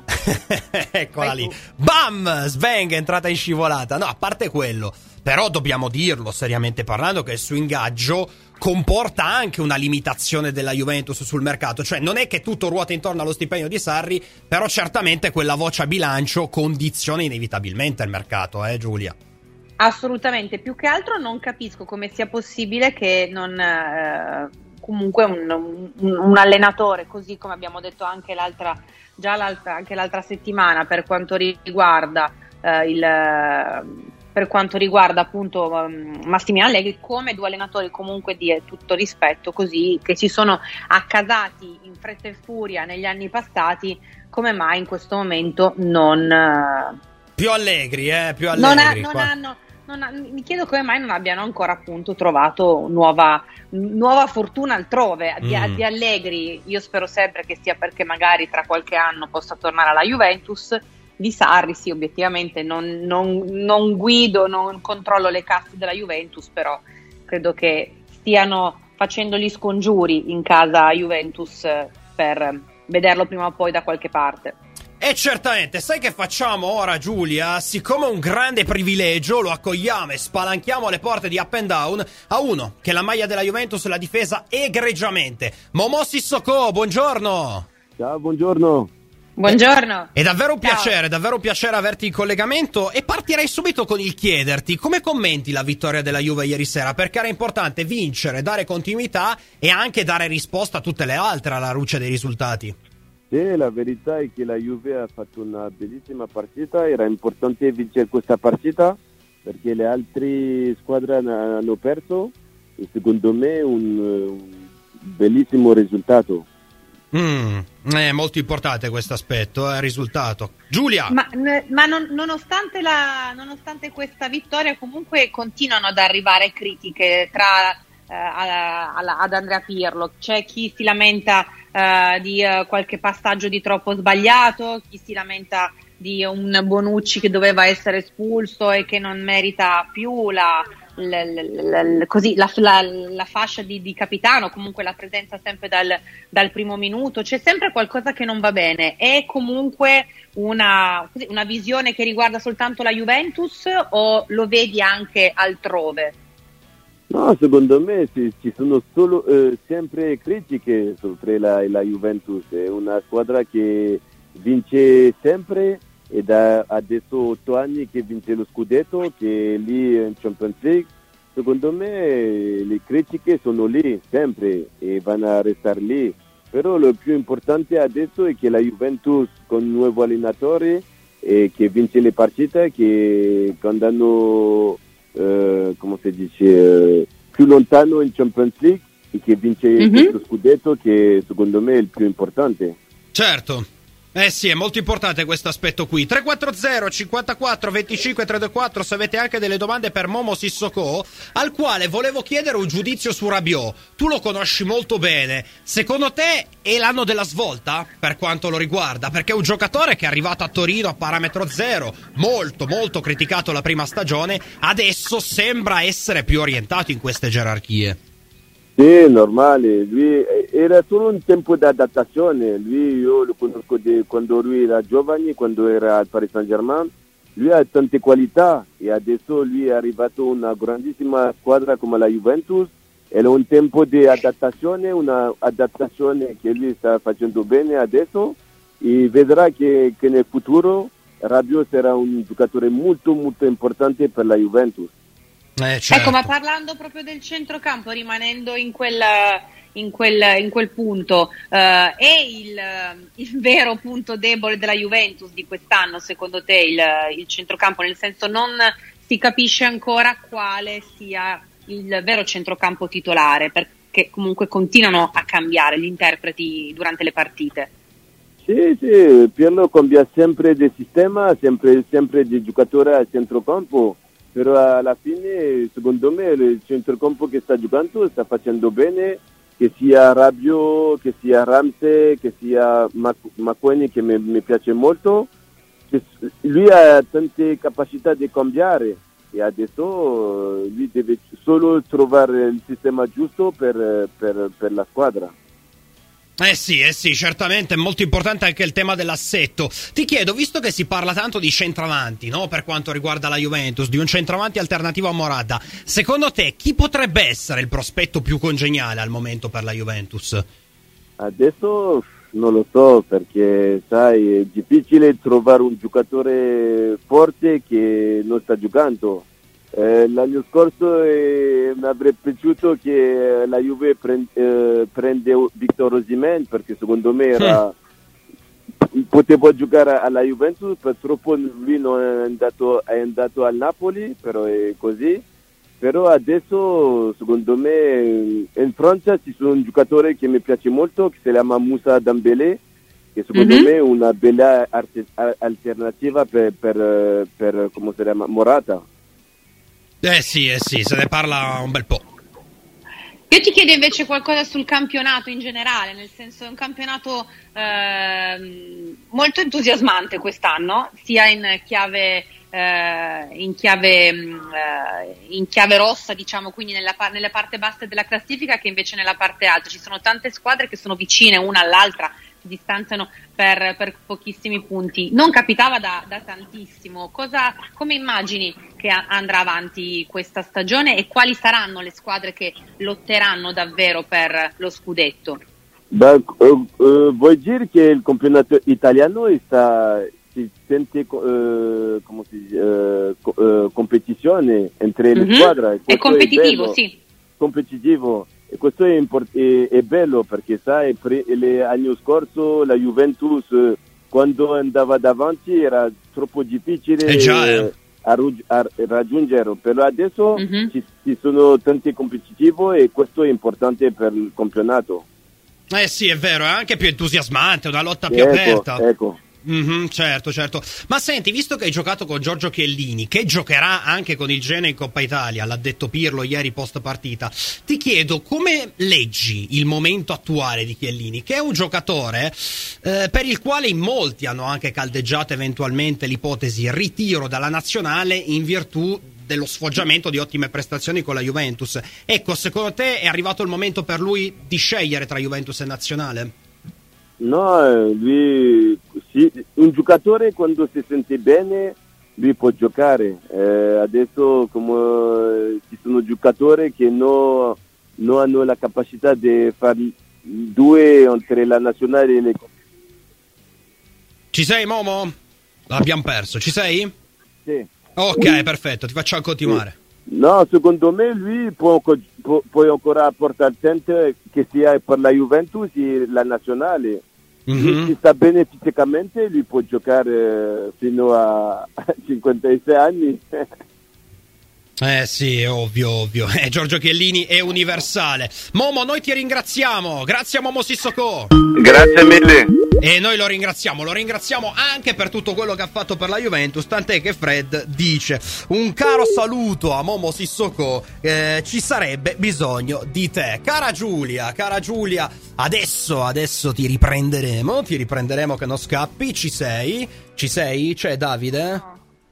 Speaker 2: Eccola
Speaker 3: Vai
Speaker 2: lì.
Speaker 3: tu.
Speaker 2: Bam! Sveng è entrata in scivolata. No, a parte quello, però dobbiamo dirlo seriamente parlando che il suo ingaggio comporta anche una limitazione della Juventus sul mercato. Cioè non è che tutto ruota intorno allo stipendio di Sarri, però certamente quella voce a bilancio condiziona inevitabilmente il mercato, eh Giulia?
Speaker 3: Assolutamente, più che altro non capisco come sia possibile che non eh, comunque un, un, un allenatore, così come abbiamo detto anche l'altra già l'altra, anche l'altra settimana per quanto riguarda eh, il per quanto riguarda appunto um, Massimiliano Allegri, come due allenatori comunque di tutto rispetto, così che si sono accasati in fretta e furia negli anni passati, come mai in questo momento non eh,
Speaker 2: Più allegri, eh, più
Speaker 3: non,
Speaker 2: allegri.
Speaker 3: ha, non
Speaker 2: qua.
Speaker 3: hanno non ha, mi chiedo come mai non abbiano ancora appunto trovato nuova, nuova fortuna altrove di,
Speaker 2: Mm.
Speaker 3: di Allegri. Io spero sempre che sia perché magari tra qualche anno possa tornare alla Juventus. Di Sarri sì, obiettivamente non, non, non guido, non controllo le casse della Juventus, però credo che stiano facendo gli scongiuri in casa Juventus eh, per vederlo prima o poi da qualche parte.
Speaker 2: E certamente, sai che facciamo ora, Giulia? Siccome è un grande privilegio, lo accogliamo e spalanchiamo le porte di Up and Down a uno che la maglia della Juventus l'ha difesa egregiamente. Momo Sissoko, buongiorno!
Speaker 6: Ciao, buongiorno.
Speaker 3: Buongiorno.
Speaker 2: È davvero un
Speaker 3: Ciao.
Speaker 2: piacere, davvero un piacere averti in collegamento e partirei subito con il chiederti come commenti la vittoria della Juve ieri sera, perché era importante vincere, dare continuità e anche dare risposta a tutte le altre alla luce dei risultati.
Speaker 6: Sì, la verità è che la Juve ha fatto una bellissima partita, era importante vincere questa partita perché le altre squadre hanno perso e secondo me un, un bellissimo risultato.
Speaker 2: Mm, È molto importante questo aspetto, è eh, risultato. Giulia!
Speaker 3: Ma, ma non, nonostante, la, nonostante questa vittoria comunque continuano ad arrivare critiche tra, eh, a, a, ad Andrea Pirlo. C'è chi si lamenta eh, di eh, qualche passaggio di troppo sbagliato, chi si lamenta di un Bonucci che doveva essere espulso e che non merita più la... L, l, l, così, la, la, la fascia di, di capitano, comunque la presenza sempre dal, dal primo minuto. C'è sempre qualcosa che non va bene. È comunque una, così, una visione che riguarda soltanto la Juventus o lo vedi anche altrove?
Speaker 6: No, secondo me ci, ci sono solo eh, sempre critiche sopra la, la Juventus. È una squadra che vince sempre e da adesso otto anni che vince lo scudetto, che è lì in Champions League. Secondo me le critiche sono lì sempre e vanno a restare lì, però lo più importante adesso è che la Juventus con un nuovo allenatore e che vince le partite, che andranno eh, come si dice eh, più lontano in Champions League e che vince mm-hmm. questo scudetto, che secondo me è il più importante.
Speaker 2: Certo. Eh sì, è molto importante questo aspetto qui. tre quattro zero cinquantaquattro venticinque trentaquattro se avete anche delle domande per Momo Sissoko, al quale volevo chiedere un giudizio su Rabiot. Tu lo conosci molto bene. Secondo te è l'anno della svolta per quanto lo riguarda? Perché è un giocatore che è arrivato a Torino a parametro zero, molto molto criticato la prima stagione, adesso sembra essere più orientato in queste gerarchie.
Speaker 6: Sì, normale, lui era solo un tempo di adattazione. Lui io lo conosco di quando lui era giovane, quando era al Paris Saint-Germain. Lui ha tante qualità e adesso lui è arrivato a una grandissima squadra come la Juventus. Era un tempo di adattazione, una adattazione che lui sta facendo bene adesso e vedrà che, che nel futuro Rabiot sarà un giocatore molto molto importante per la Juventus.
Speaker 2: Eh, certo.
Speaker 3: Ecco, ma parlando proprio del centrocampo, rimanendo in quel, in quel, in quel punto, eh, è il, il vero punto debole della Juventus di quest'anno, secondo te, il, il centrocampo? Nel senso, non si capisce ancora quale sia il vero centrocampo titolare, perché comunque continuano a cambiare gli interpreti durante le partite.
Speaker 6: Sì, sì, Pirlo cambia sempre di sistema, sempre, sempre di giocatore al centrocampo. Però alla fine, secondo me, il centrocampo che sta giocando sta facendo bene, che sia Rabiot, che sia Ramsey, che sia McKennie, che mi, mi piace molto. Lui ha tante capacità di cambiare e adesso lui deve solo trovare il sistema giusto per, per, per la squadra.
Speaker 2: Eh sì, eh sì, certamente è molto importante anche il tema dell'assetto. Ti chiedo, visto che si parla tanto di centravanti, no, per quanto riguarda la Juventus, di un centravanti alternativo a Morata, secondo te chi potrebbe essere il prospetto più congeniale al momento per la Juventus?
Speaker 6: Adesso non lo so, perché sai, è difficile trovare un giocatore forte che non sta giocando. Eh, l'anno scorso eh, mi avrebbe piaciuto che la Juve prende, eh, prende Victor Osimhen, perché secondo me era mm. poteva giocare alla Juventus, purtroppo lui non è andato, è andato al Napoli, però è così. Però adesso secondo me in Francia ci sono un giocatore che mi piace molto, che si chiama Moussa Dembélé, che secondo mm-hmm. me è una bella arte- alternativa per, per, per come si chiama, Morata.
Speaker 2: Eh sì, eh sì, se ne parla un bel po'.
Speaker 3: Io ti chiedo invece qualcosa sul campionato in generale, nel senso è un campionato eh, molto entusiasmante quest'anno, sia in chiave, eh, in, chiave eh, in chiave rossa, diciamo, quindi nella, nella parte bassa della classifica, che invece nella parte alta. Ci sono tante squadre che sono vicine una all'altra, si distanziano per, per pochissimi punti. Non capitava da, da tantissimo. Cosa, come immagini che andrà avanti questa stagione e quali saranno le squadre che lotteranno davvero per lo scudetto?
Speaker 6: Beh, uh, uh, vuoi dire che il campionato italiano sta, si sente uh, come si dice, uh, uh, competizione entre le mm-hmm. squadre?
Speaker 3: È competitivo, è sì.
Speaker 6: Competitivo. E questo è, import- è, è bello, perché sai, pre- l'anno scorso la Juventus quando andava davanti era troppo difficile
Speaker 2: eh già, eh.
Speaker 6: a, rug- a raggiungere, però adesso
Speaker 3: mm-hmm.
Speaker 6: ci, ci sono tanti competitivi e questo è importante per il campionato.
Speaker 2: Eh sì, è vero, è anche più entusiasmante, una lotta più
Speaker 6: ecco,
Speaker 2: aperta.
Speaker 6: Ecco.
Speaker 2: Mm-hmm, certo, certo. Ma senti, visto che hai giocato con Giorgio Chiellini, che giocherà anche con il Genoa in Coppa Italia, l'ha detto Pirlo ieri post partita, ti chiedo come leggi il momento attuale di Chiellini, che è un giocatore eh, per il quale in molti hanno anche caldeggiato eventualmente l'ipotesi ritiro dalla nazionale in virtù dello sfoggiamento di ottime prestazioni con la Juventus. Ecco, secondo te è arrivato il momento per lui di scegliere tra Juventus e nazionale?
Speaker 6: No, lui, sì, un giocatore quando si sente bene lui può giocare. Eh, adesso come ci sono giocatori che no, non hanno la capacità di fare due entre la nazionale e le coppe.
Speaker 2: Ci sei, Momo? L'abbiamo perso, ci sei?
Speaker 6: Sì.
Speaker 2: Ok, perfetto, ti facciamo continuare.
Speaker 6: Sì. No, secondo me lui può, può, può ancora portare tempo che sia per la Juventus e la nazionale. Mm-hmm. Lui si sta bene fisicamente, lui può giocare fino a cinquantasei anni.
Speaker 2: Eh sì, è ovvio, ovvio. Eh, Giorgio Chiellini è universale. Momo, noi ti ringraziamo. Grazie a Momo Sissoko.
Speaker 6: Grazie mille.
Speaker 2: E noi lo ringraziamo, lo ringraziamo anche per tutto quello che ha fatto per la Juventus, tant'è che Fred dice un caro saluto a Momo Sissoko, eh, ci sarebbe bisogno di te. Cara Giulia, cara Giulia, adesso, adesso ti riprenderemo, ti riprenderemo che non scappi, ci sei? Ci sei? C'è Davide?
Speaker 3: No.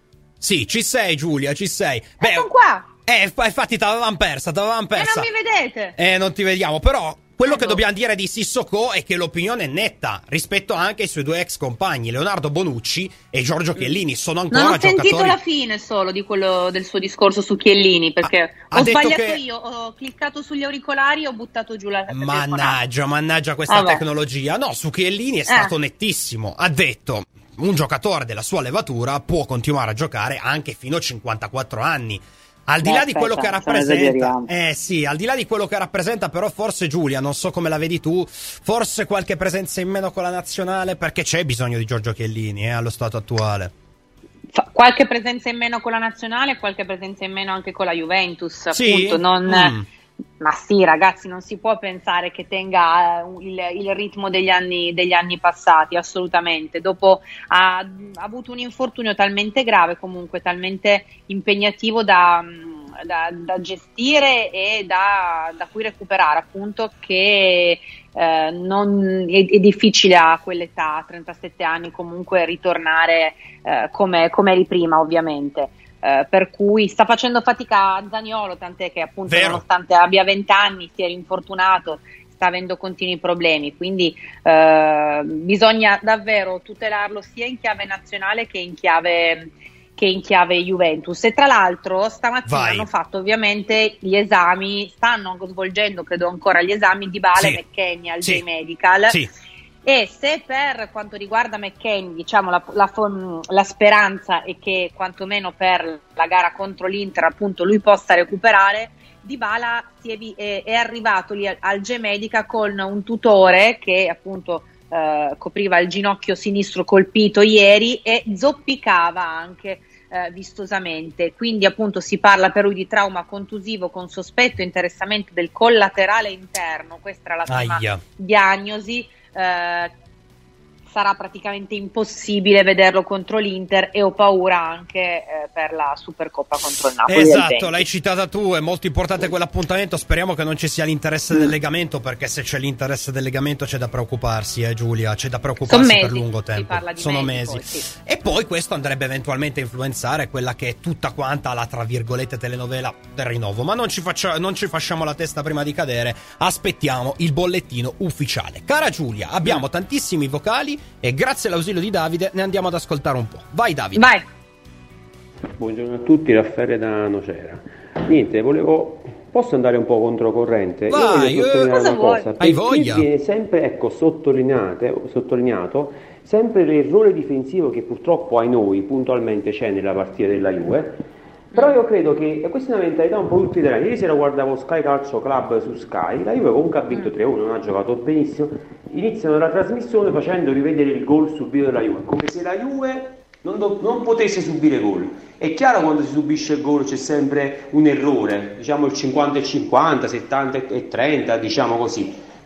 Speaker 2: Sì, ci sei Giulia, ci sei. Beh,
Speaker 3: sono qua.
Speaker 2: Eh, infatti t'avevamo persa, t'avevamo persa.
Speaker 3: E non mi vedete.
Speaker 2: Eh, non ti vediamo, però quello
Speaker 3: eh
Speaker 2: che
Speaker 3: no.
Speaker 2: dobbiamo dire di Sissoko è che l'opinione è netta rispetto anche ai suoi due ex compagni, Leonardo Bonucci e Giorgio Chiellini. Sono ancora
Speaker 3: non ho
Speaker 2: giocatori.
Speaker 3: sentito la fine solo di quello del suo discorso su Chiellini, perché
Speaker 2: ha,
Speaker 3: ho
Speaker 2: ha
Speaker 3: sbagliato
Speaker 2: che...
Speaker 3: io, ho cliccato sugli auricolari e ho buttato giù la
Speaker 2: Mannaggia, mannaggia questa
Speaker 3: ah,
Speaker 2: tecnologia. No, su Chiellini è stato eh. nettissimo. Ha detto un giocatore della sua levatura può continuare a giocare anche fino a cinquantaquattro anni. Al di
Speaker 3: Beh,
Speaker 2: là di quello
Speaker 3: aspetta,
Speaker 2: che rappresenta, eh sì, al di là di quello che rappresenta, però forse Giulia, non so come la vedi tu, forse qualche presenza in meno con la nazionale, perché c'è bisogno di Giorgio Chiellini, eh, allo stato attuale.
Speaker 3: Fa- qualche presenza in meno con la nazionale, qualche presenza in meno anche con la Juventus,
Speaker 2: sì?
Speaker 3: appunto, non...
Speaker 2: Mm.
Speaker 3: Ma sì, ragazzi, non si può pensare che tenga uh, il, il ritmo degli anni, degli anni passati, assolutamente. Dopo ha, ha avuto un infortunio talmente grave, comunque talmente impegnativo da, da, da gestire e da, da cui recuperare, appunto, che eh, non, è, è difficile a quell'età, a trentasette anni, comunque ritornare eh, come, come eri prima, ovviamente. Uh, per cui sta facendo fatica a Zaniolo, tant'è che appunto
Speaker 2: Vero.
Speaker 3: nonostante abbia venti anni, sia rinfortunato, sta avendo continui problemi, quindi uh, bisogna davvero tutelarlo sia in chiave nazionale che in chiave, che in chiave Juventus. E tra l'altro stamattina
Speaker 2: Vai.
Speaker 3: hanno fatto ovviamente gli esami, stanno svolgendo credo ancora gli esami di Bale
Speaker 2: sì.
Speaker 3: e McKennie al
Speaker 2: sì.
Speaker 3: J-Medical.
Speaker 2: Sì.
Speaker 3: E se per quanto riguarda McKennie, diciamo, la, la, la speranza è che quantomeno per la gara contro l'Inter appunto lui possa recuperare, Dybala si è, è, è arrivato lì al J-Medica con un tutore che appunto eh, copriva il ginocchio sinistro colpito ieri e zoppicava anche eh, vistosamente, quindi appunto si parla per lui di trauma contusivo con sospetto interessamento del collaterale interno, questa era la prima
Speaker 2: Aia.
Speaker 3: diagnosi. Uh, sarà praticamente impossibile vederlo contro l'Inter e ho paura anche eh, per la Supercoppa contro il Napoli.
Speaker 2: Esatto, l'hai citata tu, è molto importante quell'appuntamento, speriamo che non ci sia l'interesse del legamento, perché se c'è l'interesse del legamento c'è da preoccuparsi, eh Giulia, c'è da preoccuparsi
Speaker 3: mesi,
Speaker 2: per lungo tempo.
Speaker 3: si parla di
Speaker 2: sono
Speaker 3: mesi,
Speaker 2: mesi.
Speaker 3: poi, sì.
Speaker 2: E poi questo andrebbe eventualmente a influenzare quella che è tutta quanta la tra virgolette telenovela del rinnovo, ma non ci, faccia, non ci facciamo la testa prima di cadere, aspettiamo il bollettino ufficiale. Cara Giulia, abbiamo tantissimi vocali e grazie all'ausilio di Davide ne andiamo ad ascoltare un po'. Vai Davide.
Speaker 3: Vai.
Speaker 7: Buongiorno a tutti, Raffaele da Nocera. Niente, volevo... Posso andare un po' controcorrente?
Speaker 2: Vai,
Speaker 7: Io voglio sottolineare
Speaker 3: cosa
Speaker 7: una
Speaker 3: vuoi?
Speaker 7: cosa.
Speaker 2: Hai
Speaker 7: Perché
Speaker 2: voglia?
Speaker 7: viene sempre, ecco, sottolineato, sottolineato sempre l'errore difensivo che purtroppo ai noi puntualmente c'è nella partita della Juve. Però io credo che, e questa è una mentalità un po' tutti italiani. Ieri sera guardavo Sky Calcio Club su Sky, la Juve comunque ha vinto tre uno, non ha giocato benissimo. Iniziano la trasmissione facendo rivedere il gol subito dalla Juve, come se la Juve non, do, non potesse subire gol. È chiaro quando si subisce il gol c'è sempre un errore, diciamo il cinquanta e cinquanta, settanta e trenta, diciamo così.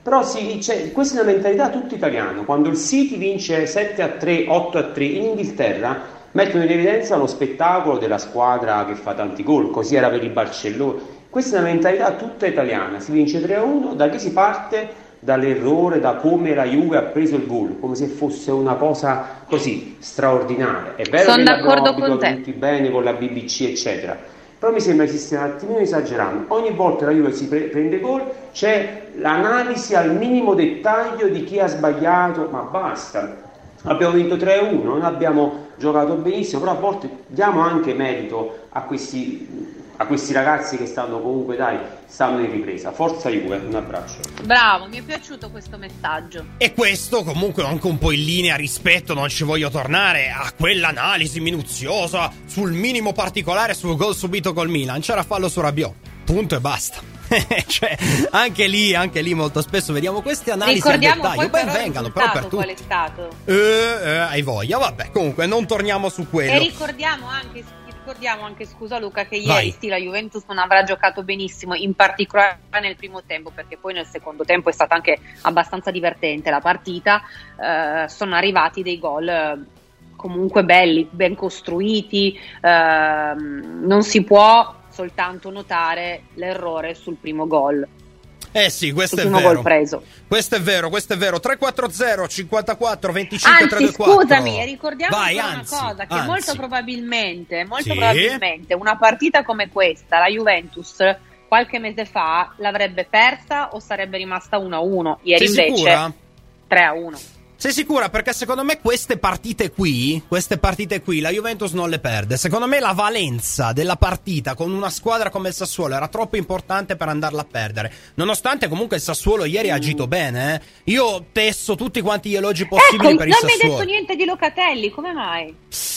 Speaker 7: Però sì, cioè, questa è una mentalità tutta italiana. Quando il City vince sette a tre, otto a tre in Inghilterra, mettono in evidenza lo spettacolo della squadra che fa tanti gol, così era per il Barcellona. Questa è una mentalità tutta italiana, si vince tre a uno, da che si parte? Dall'errore, da come la Juve ha preso il gol, come se fosse una cosa così straordinaria. È vero
Speaker 3: Sono
Speaker 7: che
Speaker 3: d'accordo
Speaker 7: abbiamo
Speaker 3: con te.
Speaker 7: tutti bene con la B B C eccetera, però mi sembra che si stia un attimino esagerando. Ogni volta la Juve si pre- prende gol, c'è l'analisi al minimo dettaglio di chi ha sbagliato, ma basta. Abbiamo vinto tre a uno, non abbiamo giocato benissimo, però a volte diamo anche merito a questi a questi ragazzi che stanno comunque, dai, stanno in ripresa. Forza Juve, un abbraccio.
Speaker 3: Bravo, mi è piaciuto questo messaggio.
Speaker 2: E questo comunque anche un po' in linea rispetto, non ci voglio tornare a quell'analisi minuziosa sul minimo particolare sul gol subito col Milan. C'era fallo su Rabiot, punto e basta. Cioè, anche lì, anche lì molto spesso vediamo queste analisi
Speaker 3: Ricordiamo
Speaker 2: al dettaglio.
Speaker 3: poi
Speaker 2: Ben
Speaker 3: però
Speaker 2: vengano, però per tutti.
Speaker 3: qual è stato?
Speaker 2: Eh, eh, hai voglia, vabbè, comunque non torniamo su quello.
Speaker 3: E ricordiamo anche Ricordiamo anche, scusa Luca, che
Speaker 2: Vai.
Speaker 3: ieri sì, la Juventus non avrà giocato benissimo, in particolare nel primo tempo, perché poi nel secondo tempo è stata anche abbastanza divertente la partita. Eh, sono arrivati dei gol eh, comunque belli, ben costruiti, eh, non si può soltanto notare l'errore sul primo gol.
Speaker 2: Eh sì, questo
Speaker 3: sul
Speaker 2: è
Speaker 3: primo
Speaker 2: vero.
Speaker 3: gol preso.
Speaker 2: Questo è vero, questo è vero. tre quattro zero cinquantaquattro venticinque
Speaker 3: Anzi,
Speaker 2: trentaquattro.
Speaker 3: scusami, ricordiamo
Speaker 2: Vai,
Speaker 3: ancora
Speaker 2: anzi,
Speaker 3: una cosa, che
Speaker 2: anzi.
Speaker 3: molto probabilmente, molto
Speaker 2: Sì.
Speaker 3: probabilmente una partita come questa, la Juventus qualche mese fa l'avrebbe persa o sarebbe rimasta uno a uno. Ieri
Speaker 2: Sei
Speaker 3: invece
Speaker 2: sicura?
Speaker 3: tre a uno.
Speaker 2: Sei sicura? Perché secondo me queste partite qui, queste partite qui, la Juventus non le perde. Secondo me la valenza della partita con una squadra come il Sassuolo era troppo importante per andarla a perdere. Nonostante comunque il Sassuolo ieri ha agito bene, eh. Io tesso tutti quanti gli elogi possibili
Speaker 3: Ecco,
Speaker 2: per il
Speaker 3: non mi hai
Speaker 2: Sassuolo.
Speaker 3: detto niente di Locatelli, come mai?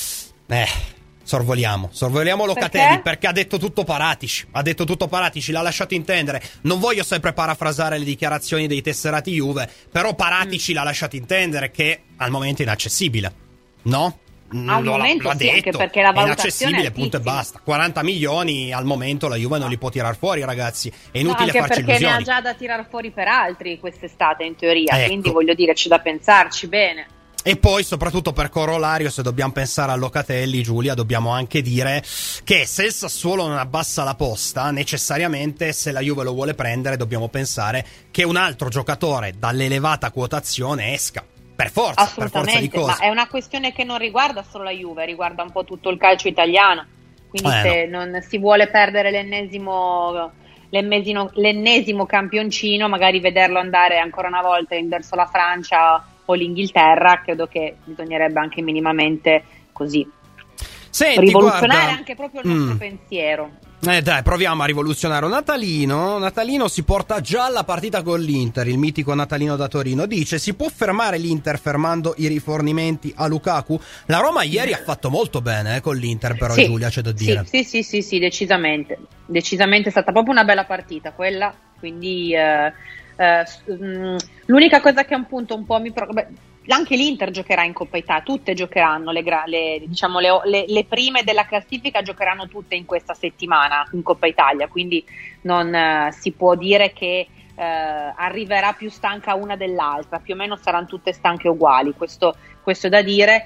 Speaker 2: Eh, sorvoliamo, sorvoliamo Locatelli
Speaker 3: Perché?
Speaker 2: perché ha detto tutto Paratici, ha detto tutto Paratici, l'ha lasciato intendere. Non voglio sempre parafrasare le dichiarazioni dei tesserati Juve, però Paratici mm. l'ha lasciato intendere che al momento è inaccessibile, no?
Speaker 3: Al
Speaker 2: Lo,
Speaker 3: momento
Speaker 2: l'ha
Speaker 3: sì,
Speaker 2: detto,
Speaker 3: anche perché la
Speaker 2: è
Speaker 3: valutazione
Speaker 2: inaccessibile,
Speaker 3: è
Speaker 2: punto e
Speaker 3: altissima.
Speaker 2: basta. quaranta milioni al momento la Juve non li può tirar fuori, ragazzi, è
Speaker 3: No,
Speaker 2: inutile
Speaker 3: anche
Speaker 2: farci
Speaker 3: perché ne ha
Speaker 2: illusioni.
Speaker 3: già da tirar fuori per altri quest'estate in teoria,
Speaker 2: Ecco.
Speaker 3: quindi voglio dire c'è da pensarci bene.
Speaker 2: E poi, soprattutto per corollario, se dobbiamo pensare a Locatelli, Giulia, dobbiamo anche dire che se il Sassuolo non abbassa la posta, necessariamente, se la Juve lo vuole prendere, dobbiamo pensare che un altro giocatore dall'elevata quotazione esca. Per forza, per forza di
Speaker 3: Assolutamente,
Speaker 2: cose.
Speaker 3: ma è una questione che non riguarda solo la Juve, riguarda un po' tutto il calcio italiano. Quindi
Speaker 2: Eh,
Speaker 3: se non si vuole perdere l'ennesimo, l'ennesimo, l'ennesimo campioncino, magari vederlo andare ancora una volta in verso la Francia o l'Inghilterra, credo che bisognerebbe anche minimamente così
Speaker 2: Senti,
Speaker 3: rivoluzionare
Speaker 2: guarda,
Speaker 3: anche proprio il nostro
Speaker 2: mm.
Speaker 3: pensiero.
Speaker 2: Eh dai, proviamo a rivoluzionare. Natalino, Natalino si porta già alla partita con l'Inter, il mitico Natalino da Torino. Dice, si può fermare l'Inter fermando i rifornimenti a Lukaku? La Roma ieri ha fatto molto bene eh, con l'Inter, però
Speaker 3: Sì,
Speaker 2: Giulia, c'è da dire.
Speaker 3: Sì, sì, sì, sì, sì, decisamente. Decisamente è stata proprio una bella partita quella, quindi eh, eh, mh, l'unica cosa che è un punto un po' mi preoccupa, anche l'Inter giocherà in Coppa Italia, tutte giocheranno, le, gra- le, diciamo le, le, le prime della classifica giocheranno tutte in questa settimana in Coppa Italia, quindi non eh, si può dire che eh, arriverà più stanca una dell'altra, più o meno saranno tutte stanche uguali, questo, questo è da dire.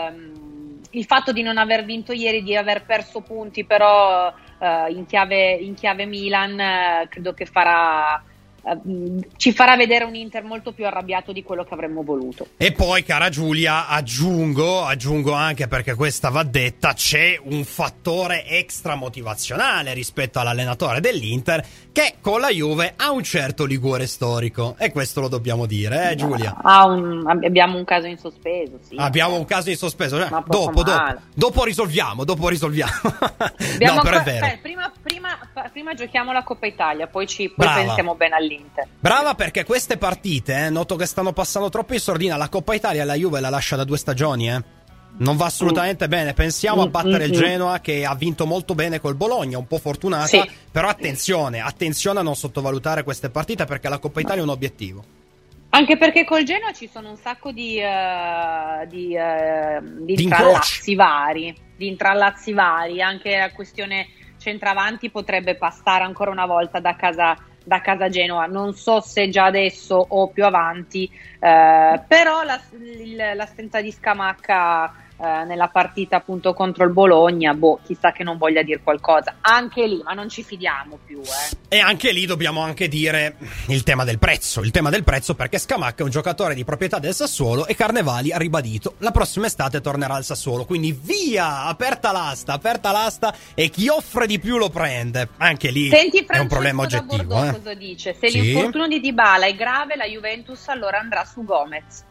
Speaker 3: Ehm, il fatto di non aver vinto ieri, di aver perso punti però eh, in, chiave, in chiave Milan, eh, credo che farà Uh, ci farà vedere un Inter molto più arrabbiato di quello che avremmo voluto.
Speaker 2: E poi, cara Giulia, aggiungo, aggiungo anche, perché questa va detta, c'è un fattore extra motivazionale rispetto all'allenatore dell'Inter che con la Juve ha un certo liquore storico, e questo lo dobbiamo dire, eh Giulia?
Speaker 3: Ha un, abbiamo un caso in sospeso, sì.
Speaker 2: Abbiamo un caso in sospeso, cioè,
Speaker 3: Ma poco
Speaker 2: dopo, dopo,
Speaker 3: male.
Speaker 2: dopo risolviamo, dopo risolviamo.
Speaker 3: Abbiamo
Speaker 2: no, però è
Speaker 3: ancora-
Speaker 2: vero.
Speaker 3: cioè, prima, prima, prima giochiamo la Coppa Italia, poi, ci, poi
Speaker 2: Brava.
Speaker 3: pensiamo bene all'Inter.
Speaker 2: Brava, perché queste partite, eh, noto che stanno passando troppo in sordina. La Coppa Italia la Juve la lascia da due stagioni, eh. Non va assolutamente
Speaker 3: Mm.
Speaker 2: bene. Pensiamo
Speaker 3: Mm,
Speaker 2: a battere
Speaker 3: mm,
Speaker 2: il
Speaker 3: mm.
Speaker 2: Genoa, che ha vinto molto bene col Bologna, un po' fortunata.
Speaker 3: Sì.
Speaker 2: Però attenzione, attenzione a non sottovalutare queste partite, perché la Coppa Italia è un obiettivo.
Speaker 3: Anche perché col Genoa ci sono un sacco di, eh, di, eh, di
Speaker 2: Di
Speaker 3: intrallazzi vari, di intrallazzi vari, anche la questione centravanti potrebbe passare ancora una volta da casa da casa Genoa, non so se già adesso o più avanti, eh, però la, il, l'assenza di Scamacca eh, nella partita appunto contro il Bologna, boh, chissà che non voglia dire qualcosa, anche lì, ma non ci fidiamo più, eh.
Speaker 2: E anche lì dobbiamo anche dire il tema del prezzo, il tema del prezzo perché Scamacca è un giocatore di proprietà del Sassuolo e Carnevali ha ribadito la prossima estate tornerà al Sassuolo, quindi via, aperta l'asta, aperta l'asta e chi offre di più lo prende, anche lì
Speaker 3: Senti,
Speaker 2: è un problema oggettivo.
Speaker 3: Bordeaux,
Speaker 2: eh.
Speaker 3: cosa dice? Se
Speaker 2: sì?
Speaker 3: l'infortunio di Dybala è grave, la Juventus allora andrà su Gomez.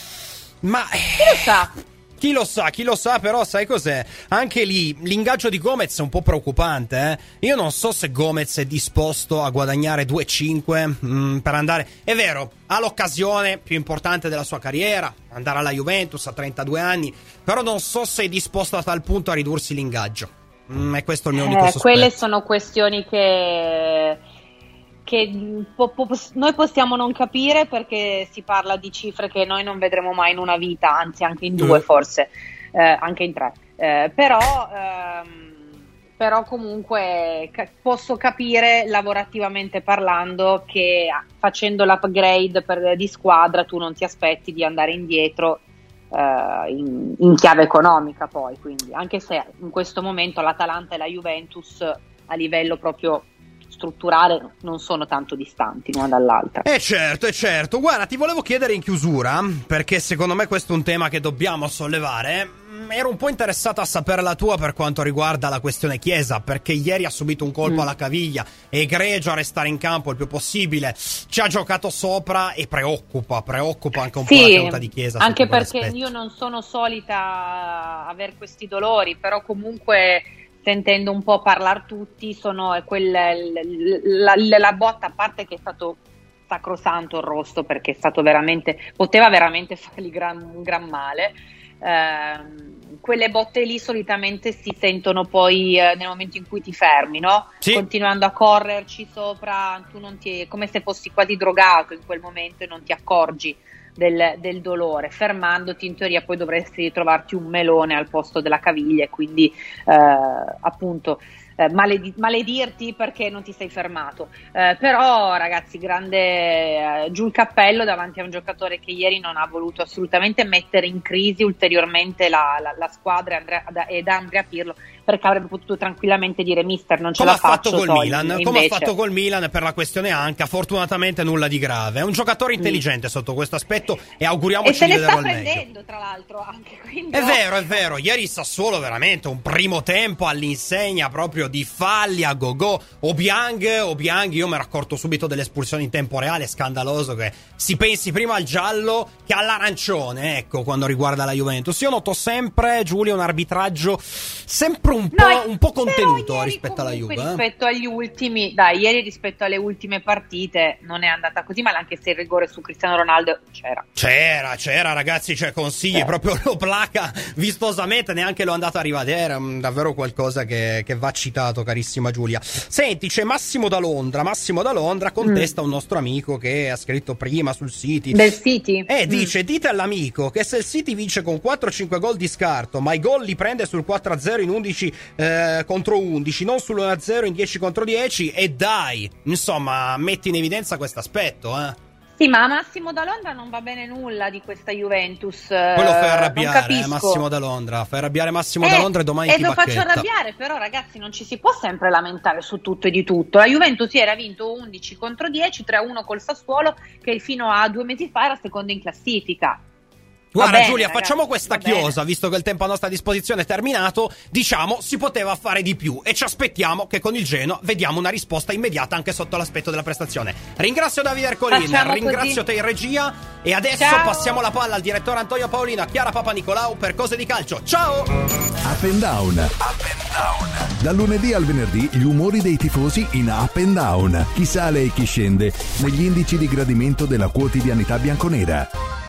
Speaker 2: Ma
Speaker 3: chi lo sa?
Speaker 2: Chi lo sa, chi lo sa, però sai cos'è? Anche lì l'ingaggio di Gomez è un po' preoccupante, eh? Io non so se Gomez è disposto a guadagnare due virgola cinque mm, per andare... È vero, ha l'occasione più importante della sua carriera, andare alla Juventus a trentadue anni, però non so se è disposto a tal punto a ridursi l'ingaggio. Mm, e questo è il mio unico
Speaker 3: eh,
Speaker 2: sospetto.
Speaker 3: Quelle sono questioni che... che po- po- noi possiamo non capire perché si parla di cifre che noi non vedremo mai in una vita, anzi anche in due, forse eh, anche in tre, eh, però ehm, però comunque ca- posso capire lavorativamente parlando che facendo l'upgrade per, di squadra tu non ti aspetti di andare indietro eh, in, in chiave economica, poi quindi anche se in questo momento l'Atalanta e la Juventus a livello proprio strutturale non sono tanto distanti l'una dall'altra.
Speaker 2: Eh certo, è certo. Guarda, ti volevo chiedere in chiusura, perché secondo me questo è un tema che dobbiamo sollevare. Ero un po' interessato a sapere la tua per quanto riguarda la questione Chiesa, perché ieri ha subito un colpo mm. alla caviglia, è egregio a restare in campo il più possibile, ci ha giocato sopra e preoccupa, preoccupa anche un
Speaker 3: sì,
Speaker 2: po' la tenuta di Chiesa.
Speaker 3: Anche perché io non sono solita avere questi dolori, però comunque sentendo un po' parlare tutti, sono quel, la, la, la botta, a parte che è stato sacrosanto il rosto, perché è stato veramente, poteva veramente fargli gran, un gran male. Eh, quelle botte lì solitamente si sentono poi eh, nel momento in cui ti fermi, no? Sì. Continuando a correrci sopra, tu non ti, è come se fossi quasi drogato in quel momento e non ti accorgi Del, del dolore. Fermandoti in teoria poi dovresti trovarti un melone al posto della caviglia e quindi eh, appunto eh, maledi- maledirti perché non ti sei fermato, eh, però ragazzi grande eh, giù il cappello davanti a un giocatore che ieri non ha voluto assolutamente mettere in crisi ulteriormente la, la, la squadra Andrea, ed Andrea Pirlo, perché avrebbe potuto tranquillamente dire mister non ce
Speaker 2: come
Speaker 3: la faccio,
Speaker 2: fatto col
Speaker 3: togli.
Speaker 2: Milan,
Speaker 3: invece...
Speaker 2: come ha fatto col Milan per la questione Anca, fortunatamente nulla di grave, è un giocatore intelligente mm. sotto questo aspetto e auguriamoci
Speaker 3: e se
Speaker 2: di
Speaker 3: ne
Speaker 2: vederlo
Speaker 3: sta
Speaker 2: al meglio.
Speaker 3: prendendo tra l'altro anche, quindi
Speaker 2: è vero, è vero, ieri il Sassuolo veramente un primo tempo all'insegna proprio di falli a go-go. Obiang, Obiang io mi ero accorto subito dell'espulsione in tempo reale, scandaloso che si pensi prima al giallo che all'arancione, ecco, quando riguarda la Juventus. Io noto sempre, Giulia, un arbitraggio sempre un po', no, un po' contenuto rispetto alla Juve.
Speaker 3: Rispetto agli ultimi, dai, ieri rispetto alle ultime partite non è andata così male, anche se il rigore su Cristiano Ronaldo c'era.
Speaker 2: C'era, c'era ragazzi, cioè consigli, c'era. Proprio lo placa vistosamente, neanche l'ho andato a rivedere, davvero qualcosa che, che va citato, carissima Giulia. Senti, c'è Massimo da Londra, Massimo da Londra contesta mm. un nostro amico che ha scritto prima sul City.
Speaker 3: Del City?
Speaker 2: Eh, mm. dice, dite all'amico che se il City vince con quattro cinque gol di scarto, ma i gol li prende sul quattro a zero in undici eh, contro undici, non sull'uno a zero in dieci contro dieci, e dai, insomma, metti in evidenza questo aspetto, eh.
Speaker 3: Sì, ma a Massimo da Londra non va bene nulla di questa Juventus.
Speaker 2: Quello fai arrabbiare, eh, Massimo da Londra. Fai arrabbiare Massimo eh, da Londra e domani
Speaker 3: e
Speaker 2: ti
Speaker 3: lo
Speaker 2: bacchetta.
Speaker 3: faccio arrabbiare, però ragazzi non ci si può sempre lamentare su tutto e di tutto. La Juventus ieri ha vinto undici contro dieci, tre a uno col Sassuolo, che fino a due mesi fa era secondo in classifica.
Speaker 2: Guarda
Speaker 3: bene,
Speaker 2: Giulia,
Speaker 3: ragazzi,
Speaker 2: facciamo questa chiosa,
Speaker 3: bene.
Speaker 2: Visto che il tempo a nostra disposizione è terminato, diciamo si poteva fare di più e ci aspettiamo che con il Genoa vediamo una risposta immediata anche sotto l'aspetto della prestazione. Ringrazio Davide Ercolin,
Speaker 3: Facciamo
Speaker 2: ringrazio
Speaker 3: così.
Speaker 2: te in regia e adesso
Speaker 3: Ciao.
Speaker 2: passiamo la palla al direttore Antonio Paolino, a Chiara Papanicolau per Cose di Calcio. Ciao!
Speaker 1: Up and Down. Up and Down. Dal lunedì al venerdì gli umori dei tifosi in Up and Down. Chi sale e chi scende negli indici di gradimento della quotidianità bianconera.